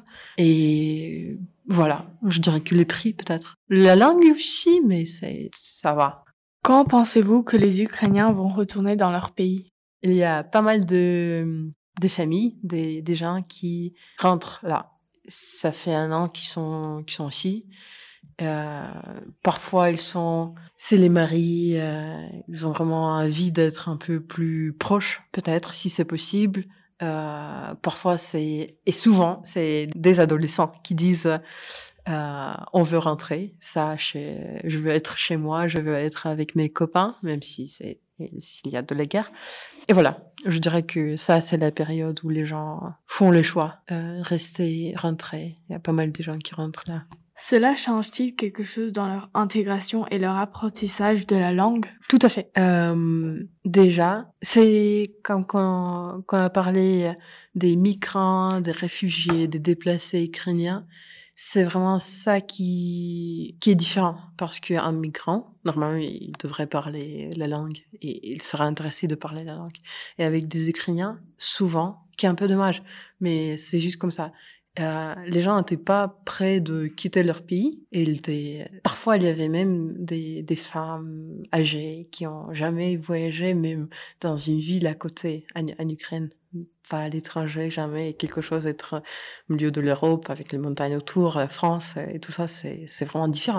Et voilà, je dirais que les prix, peut-être. La langue aussi, mais c'est, ça va. Quand pensez-vous que les Ukrainiens vont retourner dans leur pays? Il y a pas mal de, des familles, des, des gens qui rentrent là. Ça fait un an qu'ils sont, qu'ils sont ici. Euh, parfois ils sont, c'est les maris, euh, ils ont vraiment envie d'être un peu plus proches, peut-être, si c'est possible. Euh, parfois c'est, et souvent c'est des adolescents qui disent euh, on veut rentrer, ça, chez, je veux être chez moi, je veux être avec mes copains, même si c'est, s'il y a de la guerre. Et voilà, je dirais que ça, c'est la période où les gens font le choix, euh, rester, rentrer. Il y a pas mal de gens qui rentrent là. Cela change-t-il quelque chose dans leur intégration et leur apprentissage de la langue? Tout à fait. Euh, déjà, c'est comme quand, quand on a parlé des migrants, des réfugiés, des déplacés ukrainiens, c'est vraiment ça qui, qui est différent. Parce qu'un migrant, normalement, il devrait parler la langue et il serait intéressé de parler la langue. Et avec des Ukrainiens, souvent, qui est un peu dommage, mais c'est juste comme ça. Euh, les gens n'étaient pas prêts de quitter leur pays. Et ils étaient... Parfois, il y avait même des, des femmes âgées qui ont jamais voyagé, même dans une ville à côté, en, en Ukraine. Pas à l'étranger, jamais. Quelque chose être au milieu de l'Europe, avec les montagnes autour, la France, et tout ça, c'est, c'est vraiment différent.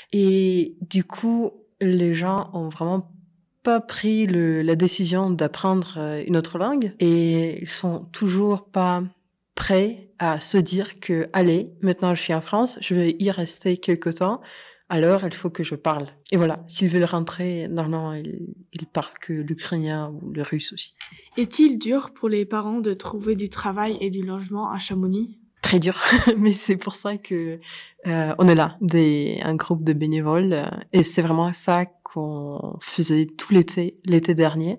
Et du coup, les gens ont vraiment pas pris le, la décision d'apprendre une autre langue. Et ils sont toujours pas prêts à se dire que, allez, maintenant je suis en France, je vais y rester quelque temps, alors il faut que je parle. Et voilà, s'ils veulent rentrer, normalement, ils, ils parlent que l'ukrainien ou le russe aussi. Est-il dur pour les parents de trouver du travail et du logement à Chamonix? Très dur, mais c'est pour ça que euh, on est là, des, un groupe de bénévoles, euh, et c'est vraiment ça qu'on faisait tout l'été, l'été dernier.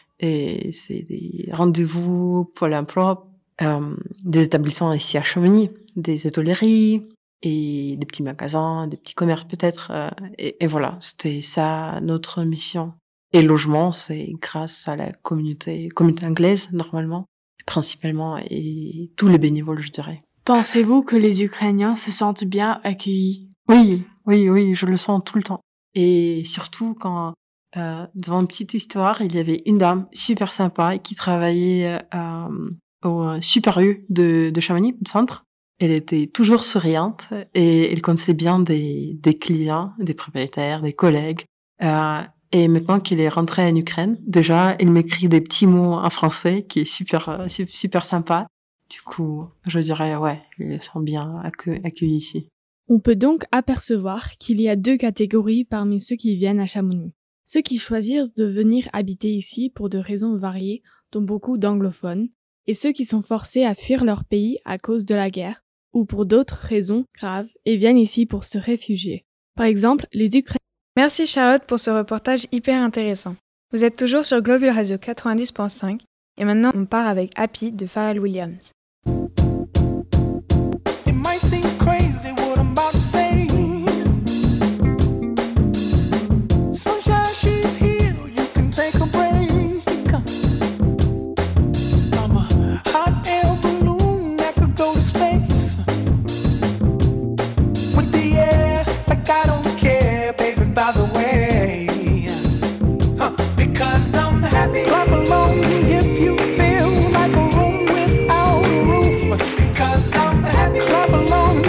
Et c'est des rendez-vous pour l'emploi, Euh, des établissements ici à Chamonix, des hôtelleries et des petits magasins, des petits commerces peut-être. Euh, et, et voilà, c'était ça notre mission. Et le logement, c'est grâce à la communauté, communauté anglaise normalement, principalement, et tous les bénévoles, je dirais. Pensez-vous que les Ukrainiens se sentent bien accueillis? Oui, oui, oui, je le sens tout le temps. Et surtout quand, euh, dans une petite histoire, il y avait une dame super sympa qui travaillait euh, au Super U de, de Chamonix, du centre. Elle était toujours souriante et elle connaissait bien des, des clients, des propriétaires, des collègues. Euh, et maintenant qu'elle est rentrée en Ukraine, déjà, elle m'écrit des petits mots en français qui est super, super sympa. Du coup, je dirais, ouais, ils sont bien accueillis ici. On peut donc apercevoir qu'il y a deux catégories parmi ceux qui viennent à Chamonix. Ceux qui choisissent de venir habiter ici pour de raisons variées, dont beaucoup d'anglophones, et ceux qui sont forcés à fuir leur pays à cause de la guerre, ou pour d'autres raisons graves, et viennent ici pour se réfugier. Par exemple, les Ukrainiens. Merci Charlotte pour ce reportage hyper intéressant. Vous êtes toujours sur Globule Radio quatre-vingt-dix point cinq, et maintenant on part avec Happy de Pharrell Williams. Clap along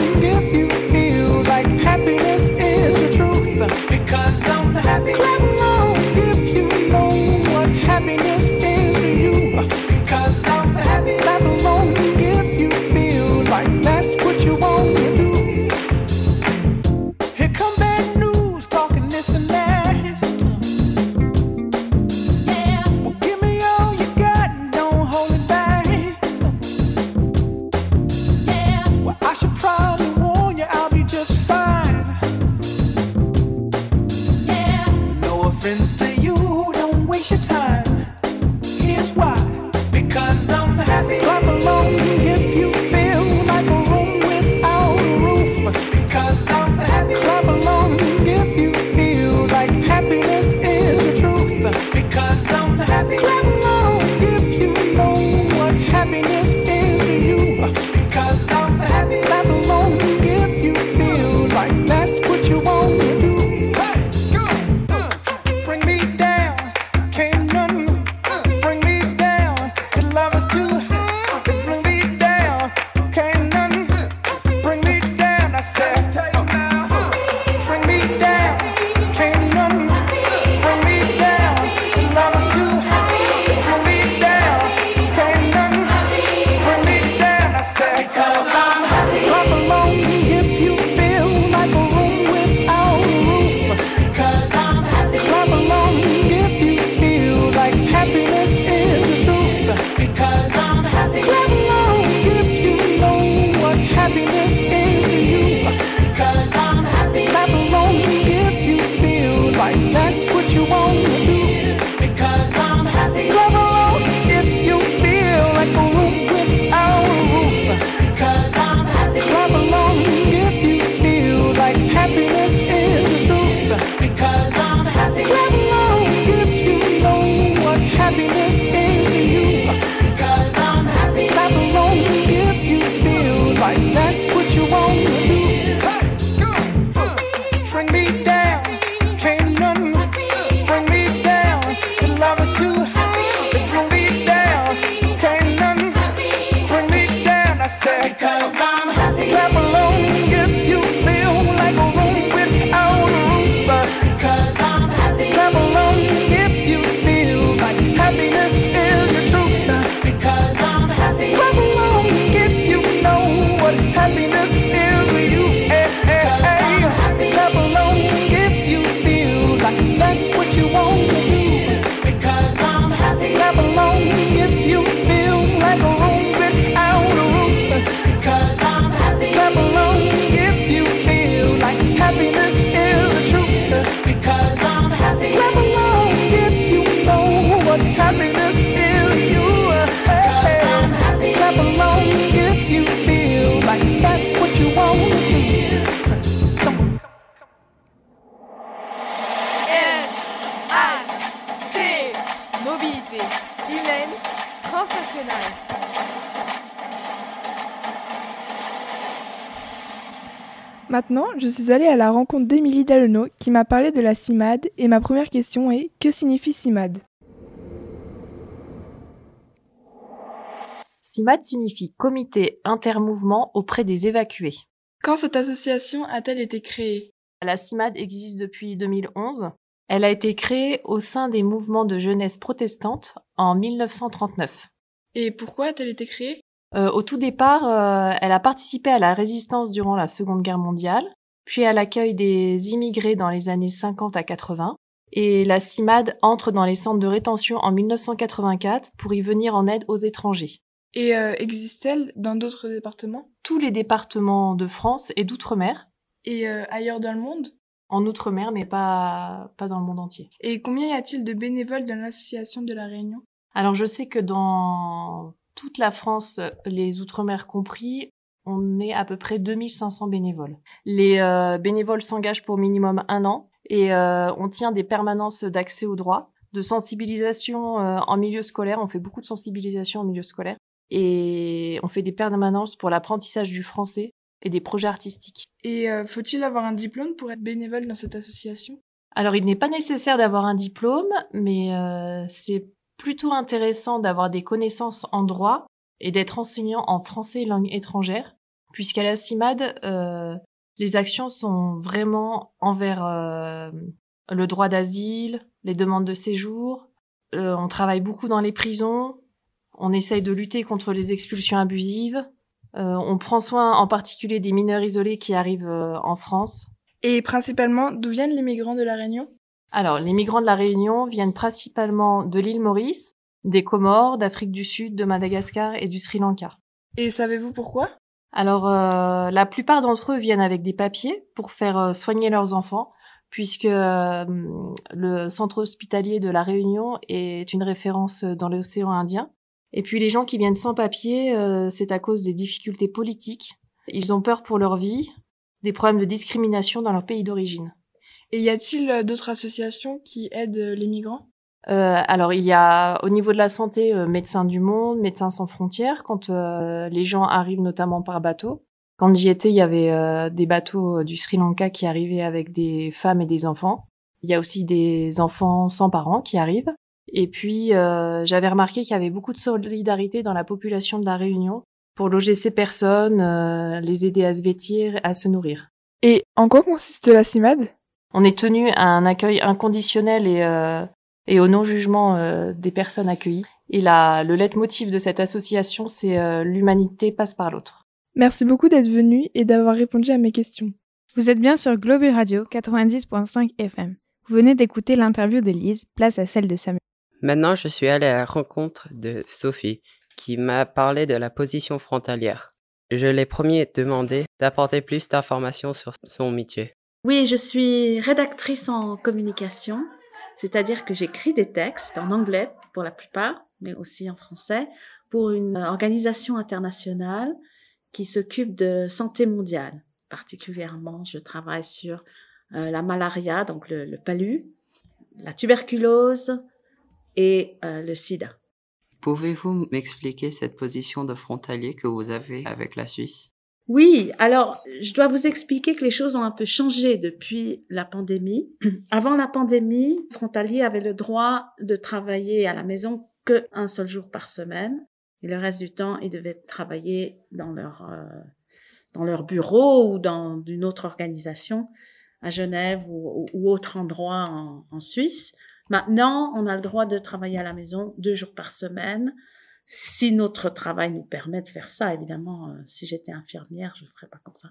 like that's what you wanna do. Bring me down, can't none bring me down. The love is too high, bring me down, can't none bring me down. I said, because I'm happy. Clap along if you feel like a room without a roof. Because I'm happy. Clap along if you feel like happiness is the truth. Because I'm happy. Clap along if you know what happiness is to you. Hey, hey, hey. Clap along if you feel like that's what you want to do. Because I'm happy. Clap along if you feel like a room without a roof. Because I'm happy. Clap along if you feel like happiness is the truth. Because I'm happy. Clap along if you know what happiness is to you. Hey, hey. Clap along if you feel like that's what you want to do. R H T, mobilité humaine transnationale. Maintenant, je suis allée à la rencontre d'Émilie Dallonneau qui m'a parlé de la CIMAD et ma première question est que signifie CIMAD? CIMAD signifie Comité intermouvement auprès des évacués. Quand cette association a-t-elle été créée? La CIMAD existe depuis deux mille onze. Elle a été créée au sein des mouvements de jeunesse protestante en mille neuf cent trente-neuf. Et pourquoi a-t-elle été créée? Euh, au tout départ, euh, elle a participé à la résistance durant la Seconde Guerre mondiale, puis à l'accueil des immigrés dans les années cinquante à quatre-vingts. Et la CIMAD entre dans les centres de rétention en mille neuf cent quatre-vingt-quatre pour y venir en aide aux étrangers. Et euh, existe-t-elle dans d'autres départements? Tous les départements de France et d'outre-mer. Et euh, ailleurs dans le monde? En outre-mer, mais pas, pas dans le monde entier. Et combien y a-t-il de bénévoles dans l'association de La Réunion? Alors je sais que dans toute la France, les outre-mer compris, on est à peu près deux mille cinq cents bénévoles. Les euh, bénévoles s'engagent pour minimum un an et euh, on tient des permanences d'accès aux droits, de sensibilisation euh, en milieu scolaire. On fait beaucoup de sensibilisation en milieu scolaire et on fait des permanences pour l'apprentissage du français et des projets artistiques. Et euh, faut-il avoir un diplôme pour être bénévole dans cette association? Alors il n'est pas nécessaire d'avoir un diplôme, mais euh, c'est plutôt intéressant d'avoir des connaissances en droit et d'être enseignant en français et langue étrangère, puisqu'à la CIMAD, euh, les actions sont vraiment envers euh, le droit d'asile, les demandes de séjour. Euh, on travaille beaucoup dans les prisons, on essaye de lutter contre les expulsions abusives, euh, on prend soin en particulier des mineurs isolés qui arrivent euh, en France. Et principalement, d'où viennent les migrants de La Réunion? Alors, les migrants de La Réunion viennent principalement de l'île Maurice, des Comores, d'Afrique du Sud, de Madagascar et du Sri Lanka. Et savez-vous pourquoi? Alors, euh, la plupart d'entre eux viennent avec des papiers pour faire euh, soigner leurs enfants, puisque euh, le centre hospitalier de La Réunion est une référence dans l'océan Indien. Et puis, les gens qui viennent sans papier, euh, c'est à cause des difficultés politiques. Ils ont peur pour leur vie, des problèmes de discrimination dans leur pays d'origine. Et y a-t-il d'autres associations qui aident les migrants? Euh, alors, il y a, au niveau de la santé, euh, Médecins du Monde, Médecins sans frontières, quand euh, les gens arrivent notamment par bateau. Quand j'y étais, il y avait euh, des bateaux du Sri Lanka qui arrivaient avec des femmes et des enfants. Il y a aussi des enfants sans parents qui arrivent. Et puis, euh, j'avais remarqué qu'il y avait beaucoup de solidarité dans la population de La Réunion pour loger ces personnes, euh, les aider à se vêtir, à se nourrir. Et en quoi consiste la CIMAD? On est tenu à un accueil inconditionnel et, euh, et au non-jugement euh, des personnes accueillies. Et la, le leitmotiv de cette association, c'est euh, l'humanité passe par l'autre. Merci beaucoup d'être venu et d'avoir répondu à mes questions. Vous êtes bien sur Globule Radio quatre-vingt-dix virgule cinq F M. Vous venez d'écouter l'interview de Lise, place à celle de Samuel. Maintenant, je suis allée à la rencontre de Sophie, qui m'a parlé de la position frontalière. Je l'ai promis et demandé d'apporter plus d'informations sur son métier. Oui, je suis rédactrice en communication, c'est-à-dire que j'écris des textes en anglais pour la plupart, mais aussi en français, pour une organisation internationale qui s'occupe de santé mondiale. Particulièrement, je travaille sur euh, la malaria, donc le, le palu, la tuberculose et euh, le sida. Pouvez-vous m'expliquer cette position de frontalier que vous avez avec la Suisse? Oui, alors je dois vous expliquer que les choses ont un peu changé depuis la pandémie. Avant la pandémie, les frontaliers avaient le droit de travailler à la maison qu'un seul jour par semaine. Et le reste du temps, ils devaient travailler dans leur, euh, dans leur bureau ou dans une autre organisation à Genève ou, ou autre endroit en, en Suisse. Maintenant, on a le droit de travailler à la maison deux jours par semaine. Si notre travail nous permet de faire ça, évidemment, euh, si j'étais infirmière, je ne ferais pas comme ça.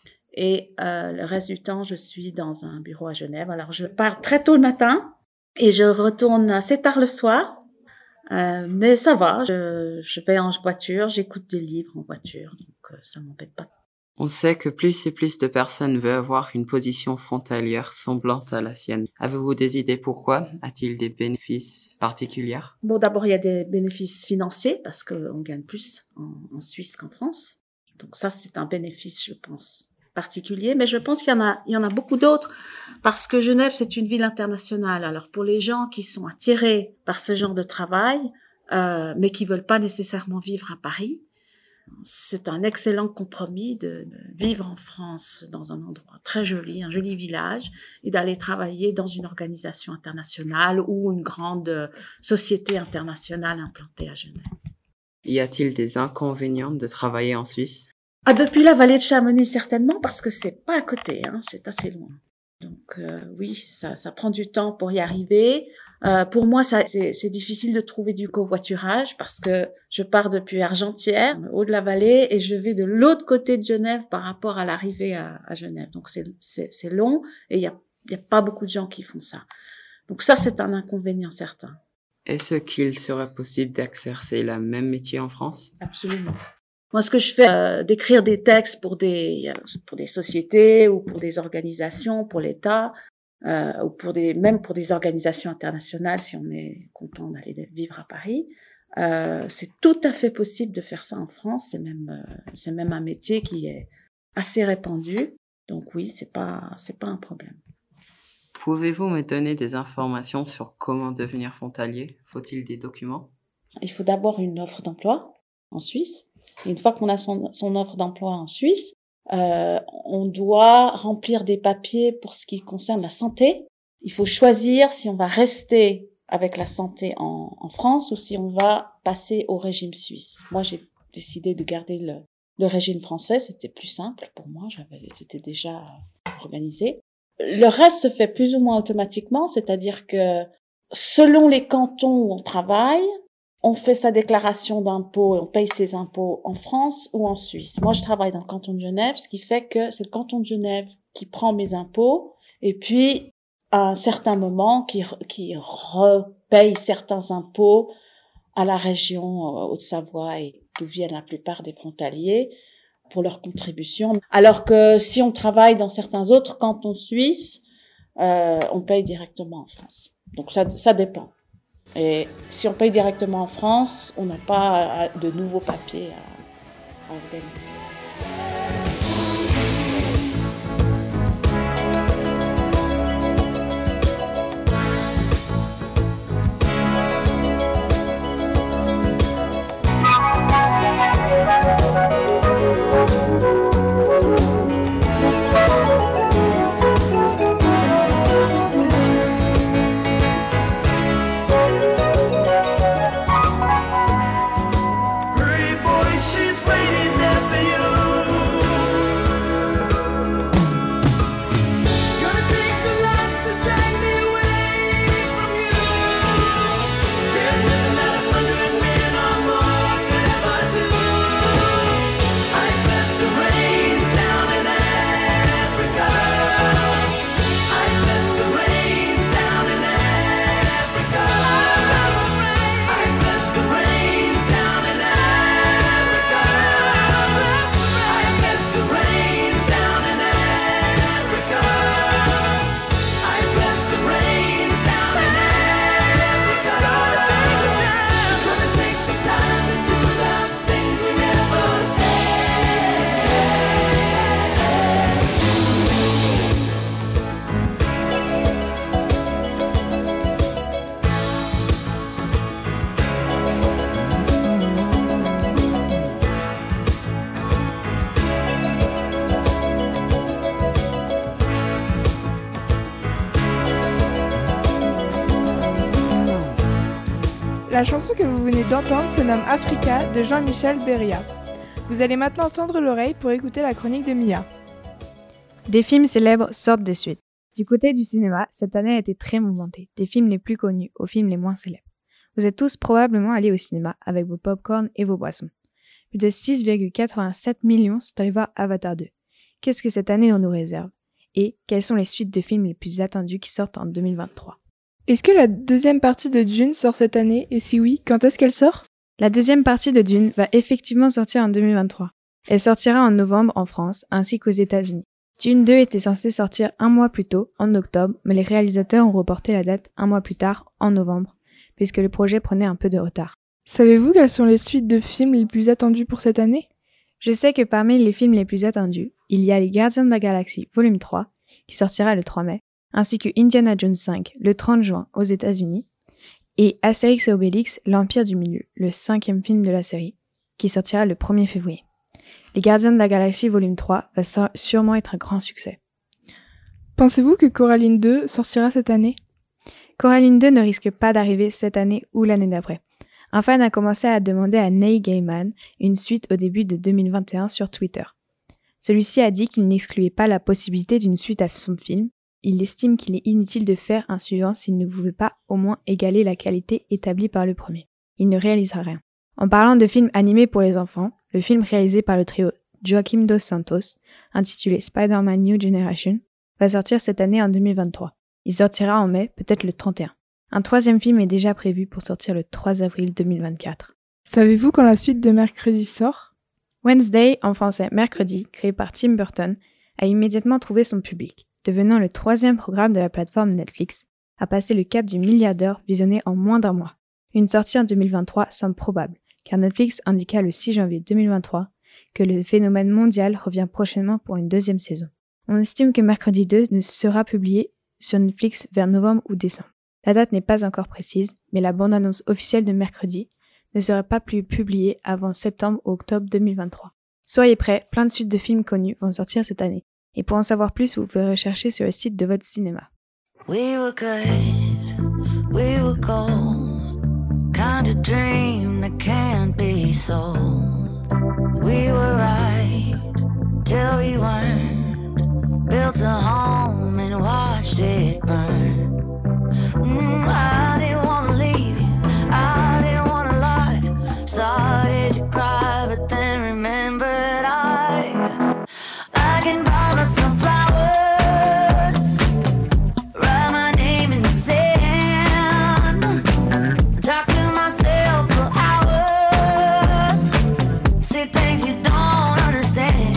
Et euh, le reste du temps, je suis dans un bureau à Genève. Alors, je pars très tôt le matin et je retourne assez tard le soir. Euh, mais ça va, je, je vais en voiture, j'écoute des livres en voiture, donc euh, ça m'embête pas. On sait que plus et plus de personnes veulent avoir une position frontalière semblante à la sienne. Avez-vous des idées pourquoi? A-t-il des bénéfices particuliers? Bon, d'abord, il y a des bénéfices financiers parce qu'on gagne plus en, en Suisse qu'en France. Donc ça, c'est un bénéfice, je pense, particulier. Mais je pense qu'il y en a, il y en a beaucoup d'autres parce que Genève, c'est une ville internationale. Alors, pour les gens qui sont attirés par ce genre de travail, euh, mais qui veulent pas nécessairement vivre à Paris, c'est un excellent compromis de, de vivre en France dans un endroit très joli, un joli village, et d'aller travailler dans une organisation internationale ou une grande société internationale implantée à Genève. Y a-t-il des inconvénients de travailler en Suisse? Ah, depuis la vallée de Chamonix, certainement, parce que c'est pas à côté, hein, c'est assez loin. Donc euh, oui, ça, ça prend du temps pour y arriver. Euh, pour moi, ça, c'est, c'est difficile de trouver du covoiturage parce que je pars depuis Argentière, haut de la vallée, et je vais de l'autre côté de Genève par rapport à l'arrivée à, à Genève. Donc c'est, c'est, c'est long et il y a, y a pas beaucoup de gens qui font ça. Donc ça, c'est un inconvénient certain. Est-ce qu'il serait possible d'exercer le même métier en France? Absolument. Moi, ce que je fais, euh, d'écrire des textes pour des pour des sociétés ou pour des organisations, pour l'État, euh, ou pour des même pour des organisations internationales, si on est content d'aller vivre à Paris, euh, c'est tout à fait possible de faire ça en France. C'est même euh, c'est même un métier qui est assez répandu. Donc oui, c'est pas c'est pas un problème. Pouvez-vous me donner des informations sur comment devenir frontalier? Faut-il des documents? Il faut d'abord une offre d'emploi en Suisse. Et une fois qu'on a son, son offre d'emploi en Suisse, euh, on doit remplir des papiers pour ce qui concerne la santé. Il faut choisir si on va rester avec la santé en, en France ou si on va passer au régime suisse. Moi, j'ai décidé de garder le, le régime français. C'était plus simple pour moi. J'avais, c'était déjà organisé. Le reste se fait plus ou moins automatiquement, c'est-à-dire que selon les cantons où on travaille, on fait sa déclaration d'impôt et on paye ses impôts en France ou en Suisse. Moi, je travaille dans le canton de Genève, ce qui fait que c'est le canton de Genève qui prend mes impôts et puis, à un certain moment, qui, qui repaye certains impôts à la région Haute-Savoie et d'où viennent la plupart des frontaliers pour leur contribution. Alors que si on travaille dans certains autres cantons suisses, euh, on paye directement en France. Donc ça, ça dépend. Et si on paye directement en France, on n'a pas de nouveaux papiers à, à organiser. Hurry, boy, she's waiting there for you. La chanson que vous venez d'entendre se nomme Africa de Jean-Michel Beria. Vous allez maintenant tendre l'oreille pour écouter la chronique de Mia. Des films célèbres sortent des suites. Du côté du cinéma, cette année a été très mouvementée, des films les plus connus aux films les moins célèbres. Vous êtes tous probablement allés au cinéma avec vos pop-corn et vos boissons. Plus de six virgule quatre-vingt-sept millions sont allés voir Avatar deux. Qu'est-ce que cette année on nous réserve? Et quelles sont les suites de films les plus attendus qui sortent en deux mille vingt-trois? Est-ce que la deuxième partie de Dune sort cette année? Et si oui, quand est-ce qu'elle sort? La deuxième partie de Dune va effectivement sortir en deux mille vingt-trois. Elle sortira en novembre en France ainsi qu'aux États-Unis. Dune deux était censée sortir un mois plus tôt, en octobre, mais les réalisateurs ont reporté la date un mois plus tard, en novembre, puisque le projet prenait un peu de retard. Savez-vous quelles sont les suites de films les plus attendus pour cette année? Je sais que parmi les films les plus attendus, il y a Les Gardiens de la Galaxie volume trois, qui sortira le trois mai, ainsi que Indiana Jones cinq, le trente juin aux États-Unis, et Astérix et Obélix, l'Empire du Milieu, le cinquième film de la série, qui sortira le premier février. Les Gardiens de la Galaxie volume trois va sûrement être un grand succès. Pensez-vous que Coraline deux sortira cette année? Coraline deux ne risque pas d'arriver cette année ou l'année d'après. Un fan a commencé à demander à Neil Gaiman une suite au début de deux mille vingt et un sur Twitter. Celui-ci a dit qu'il n'excluait pas la possibilité d'une suite à son film. Il estime qu'il est inutile de faire un suivant s'il ne pouvait pas au moins égaler la qualité établie par le premier. Il ne réalisera rien. En parlant de films animés pour les enfants, le film réalisé par le trio Joaquim dos Santos, intitulé Spider-Man New Generation, va sortir cette année en deux mille vingt-trois. Il sortira en mai, peut-être le trente et un. Un troisième film est déjà prévu pour sortir le trois avril deux mille vingt-quatre. Savez-vous quand la suite de Mercredi sort? Wednesday, en français Mercredi, créé par Tim Burton, a immédiatement trouvé son public, devenant le troisième programme de la plateforme Netflix, a passé le cap du milliard d'heures visionnées en moins d'un mois. Une sortie en deux mille vingt-trois semble probable, car Netflix indiqua le six janvier deux mille vingt-trois que le phénomène mondial revient prochainement pour une deuxième saison. On estime que Mercredi deux ne sera publié sur Netflix vers novembre ou décembre. La date n'est pas encore précise, mais la bande-annonce officielle de Mercredi ne sera pas plus publiée avant septembre ou octobre deux mille vingt-trois. Soyez prêts, plein de suites de films connus vont sortir cette année. Et pour en savoir plus, vous pouvez rechercher sur le site de votre cinéma. We were good, we were gold, kind of dream that can't be sold. We were right, till we weren't, built a home and watched it burn. Mm, I didn't wanna leave you, I didn't wanna lie, started to cry but then remembered I, I can buy myself flowers, write my name in the sand, talk to myself for hours, say things you don't understand.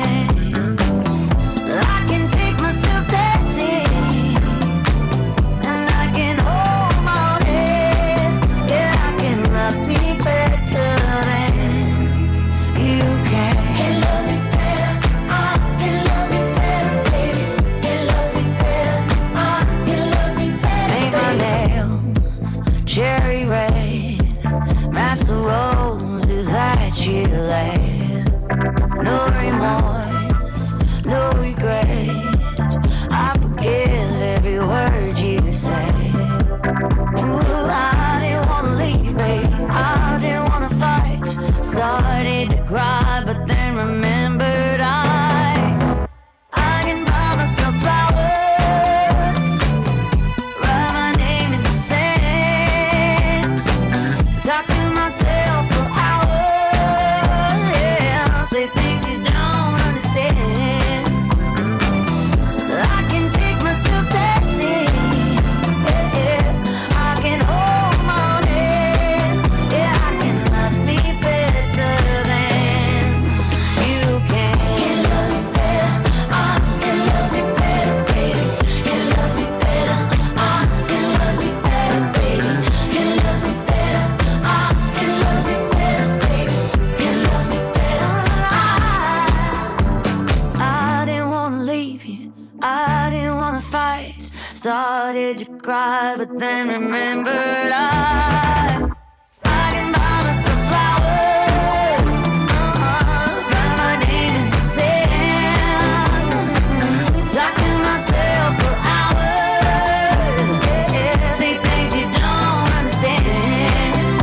I can take myself dancing, and I can hold my own head. Yeah, I can love me better than you can. Can love me better, I can love me better, baby. Can love me better, I can love me better. Make my nails cherry red, match the roses that you laid. No remorse, no regret, I forgive every word you say. Ooh, I didn't wanna leave, babe, I didn't wanna fight, started to cry but then remembered I, I can buy myself flowers, write my name in the sand, talk to myself for hours, yeah, say things you don't understand. I can take myself dancing, yeah, yeah. I can hold my own hand, yeah, I can love me better than you can. Can love me better, I can love me better, baby. Can love me better, I can love me better, baby. Can love me better, I can love me better, baby. Can love me better, I, I didn't wanna leave you, I didn't wanna fight, started to cry but then remembered I, I can buy myself flowers, uh-huh, write my name in the sand, talk to myself for hours, yeah, say things you don't understand.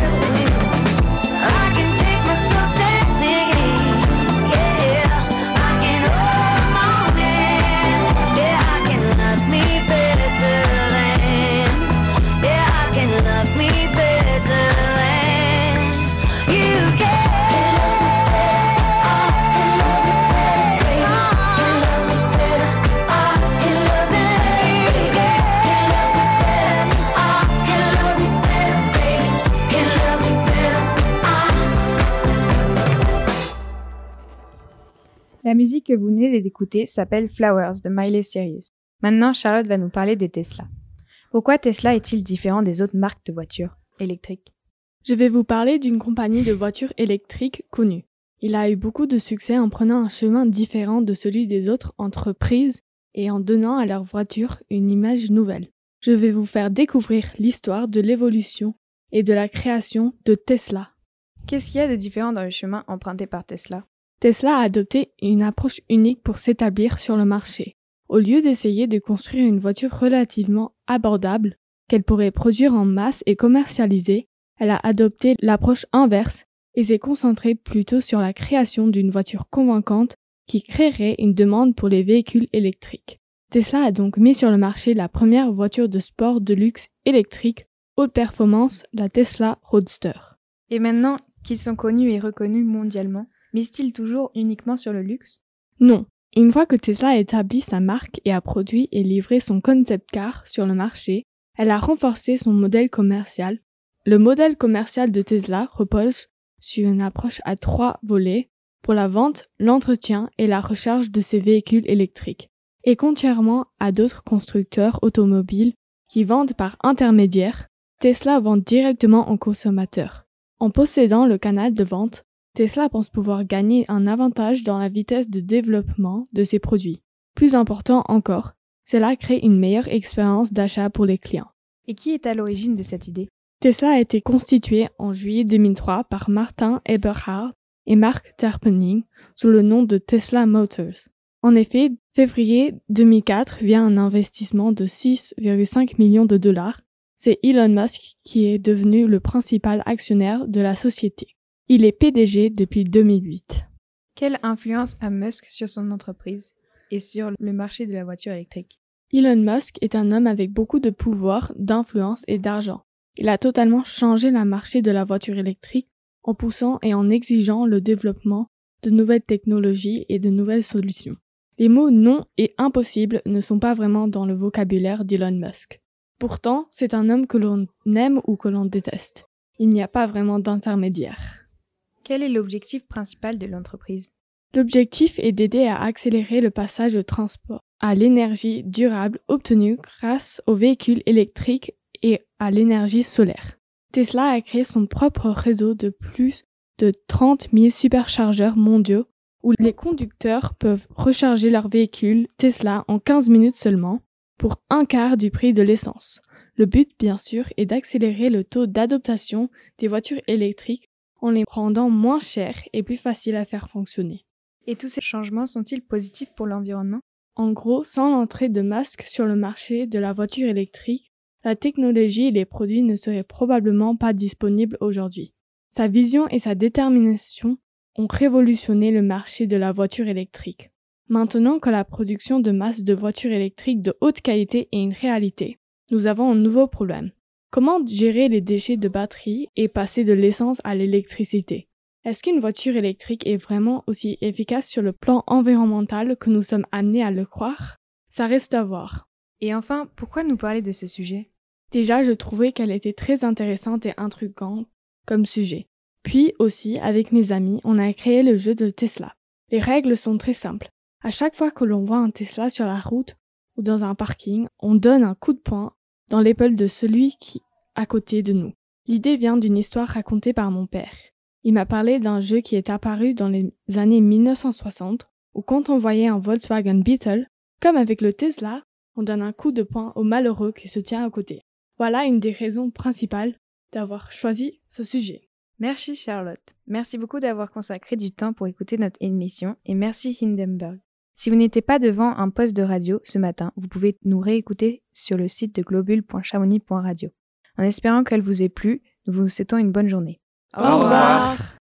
musique que vous venez d'écouter s'appelle Flowers de Miley Cyrus. Maintenant, Charlotte va nous parler des Tesla. Pourquoi Tesla est-il différent des autres marques de voitures électriques? Je vais vous parler d'une compagnie de voitures électriques connue. Il a eu beaucoup de succès en prenant un chemin différent de celui des autres entreprises et en donnant à leur voiture une image nouvelle. Je vais vous faire découvrir l'histoire de l'évolution et de la création de Tesla. Qu'est-ce qu'il y a de différent dans le chemin emprunté par Tesla? Tesla a adopté une approche unique pour s'établir sur le marché. Au lieu d'essayer de construire une voiture relativement abordable qu'elle pourrait produire en masse et commercialiser, elle a adopté l'approche inverse et s'est concentrée plutôt sur la création d'une voiture convaincante qui créerait une demande pour les véhicules électriques. Tesla a donc mis sur le marché la première voiture de sport de luxe électrique haute performance, la Tesla Roadster. Et maintenant qu'ils sont connus et reconnus mondialement, misent-ils toujours uniquement sur le luxe? Non. Une fois que Tesla a établi sa marque et a produit et livré son concept car sur le marché, elle a renforcé son modèle commercial. Le modèle commercial de Tesla repose sur une approche à trois volets pour la vente, l'entretien et la recharge de ses véhicules électriques. Et contrairement à d'autres constructeurs automobiles qui vendent par intermédiaire, Tesla vend directement aux consommateurs. En possédant le canal de vente, Tesla pense pouvoir gagner un avantage dans la vitesse de développement de ses produits. Plus important encore, cela crée une meilleure expérience d'achat pour les clients. Et qui est à l'origine de cette idée? Tesla a été constitué en juillet deux mille trois par Martin Eberhard et Mark Tarpenning sous le nom de Tesla Motors. En effet, février deux mille quatre, via un investissement de six virgule cinq millions de dollars, c'est Elon Musk qui est devenu le principal actionnaire de la société. Il est P D G depuis deux mille huit. Quelle influence a Musk sur son entreprise et sur le marché de la voiture électrique? Elon Musk est un homme avec beaucoup de pouvoir, d'influence et d'argent. Il a totalement changé le marché de la voiture électrique en poussant et en exigeant le développement de nouvelles technologies et de nouvelles solutions. Les mots non et impossible ne sont pas vraiment dans le vocabulaire d'Elon Musk. Pourtant, c'est un homme que l'on aime ou que l'on déteste. Il n'y a pas vraiment d'intermédiaire. Quel est l'objectif principal de l'entreprise? L'objectif est d'aider à accélérer le passage au transport à l'énergie durable obtenue grâce aux véhicules électriques et à l'énergie solaire. Tesla a créé son propre réseau de plus de trente mille superchargeurs mondiaux où les conducteurs peuvent recharger leurs véhicules Tesla en quinze minutes seulement pour un quart du prix de l'essence. Le but, bien sûr, est d'accélérer le taux d'adoption des voitures électriques en les rendant moins chères et plus faciles à faire fonctionner. Et tous ces changements sont-ils positifs pour l'environnement? En gros, sans l'entrée de Musk sur le marché de la voiture électrique, la technologie et les produits ne seraient probablement pas disponibles aujourd'hui. Sa vision et sa détermination ont révolutionné le marché de la voiture électrique. Maintenant que la production de masse de voitures électriques de haute qualité est une réalité, nous avons un nouveau problème. Comment gérer les déchets de batterie et passer de l'essence à l'électricité? Est-ce qu'une voiture électrique est vraiment aussi efficace sur le plan environnemental que nous sommes amenés à le croire? Ça reste à voir. Et enfin, pourquoi nous parler de ce sujet? Déjà, je trouvais qu'elle était très intéressante et intrigante comme sujet. Puis aussi, avec mes amis, on a créé le jeu de Tesla. Les règles sont très simples. À chaque fois que l'on voit un Tesla sur la route ou dans un parking, on donne un coup de poing dans l'épaule de celui qui est à côté de nous. L'idée vient d'une histoire racontée par mon père. Il m'a parlé d'un jeu qui est apparu dans les années mille neuf cent soixante, où quand on voyait un Volkswagen Beetle, comme avec le Tesla, on donne un coup de poing au malheureux qui se tient à côté. Voilà une des raisons principales d'avoir choisi ce sujet. Merci Charlotte. Merci beaucoup d'avoir consacré du temps pour écouter notre émission et merci Hindenburg. Si vous n'étiez pas devant un poste de radio ce matin, vous pouvez nous réécouter sur le site de globule point chamonix point radio. En espérant qu'elle vous ait plu, nous vous souhaitons une bonne journée. Au revoir.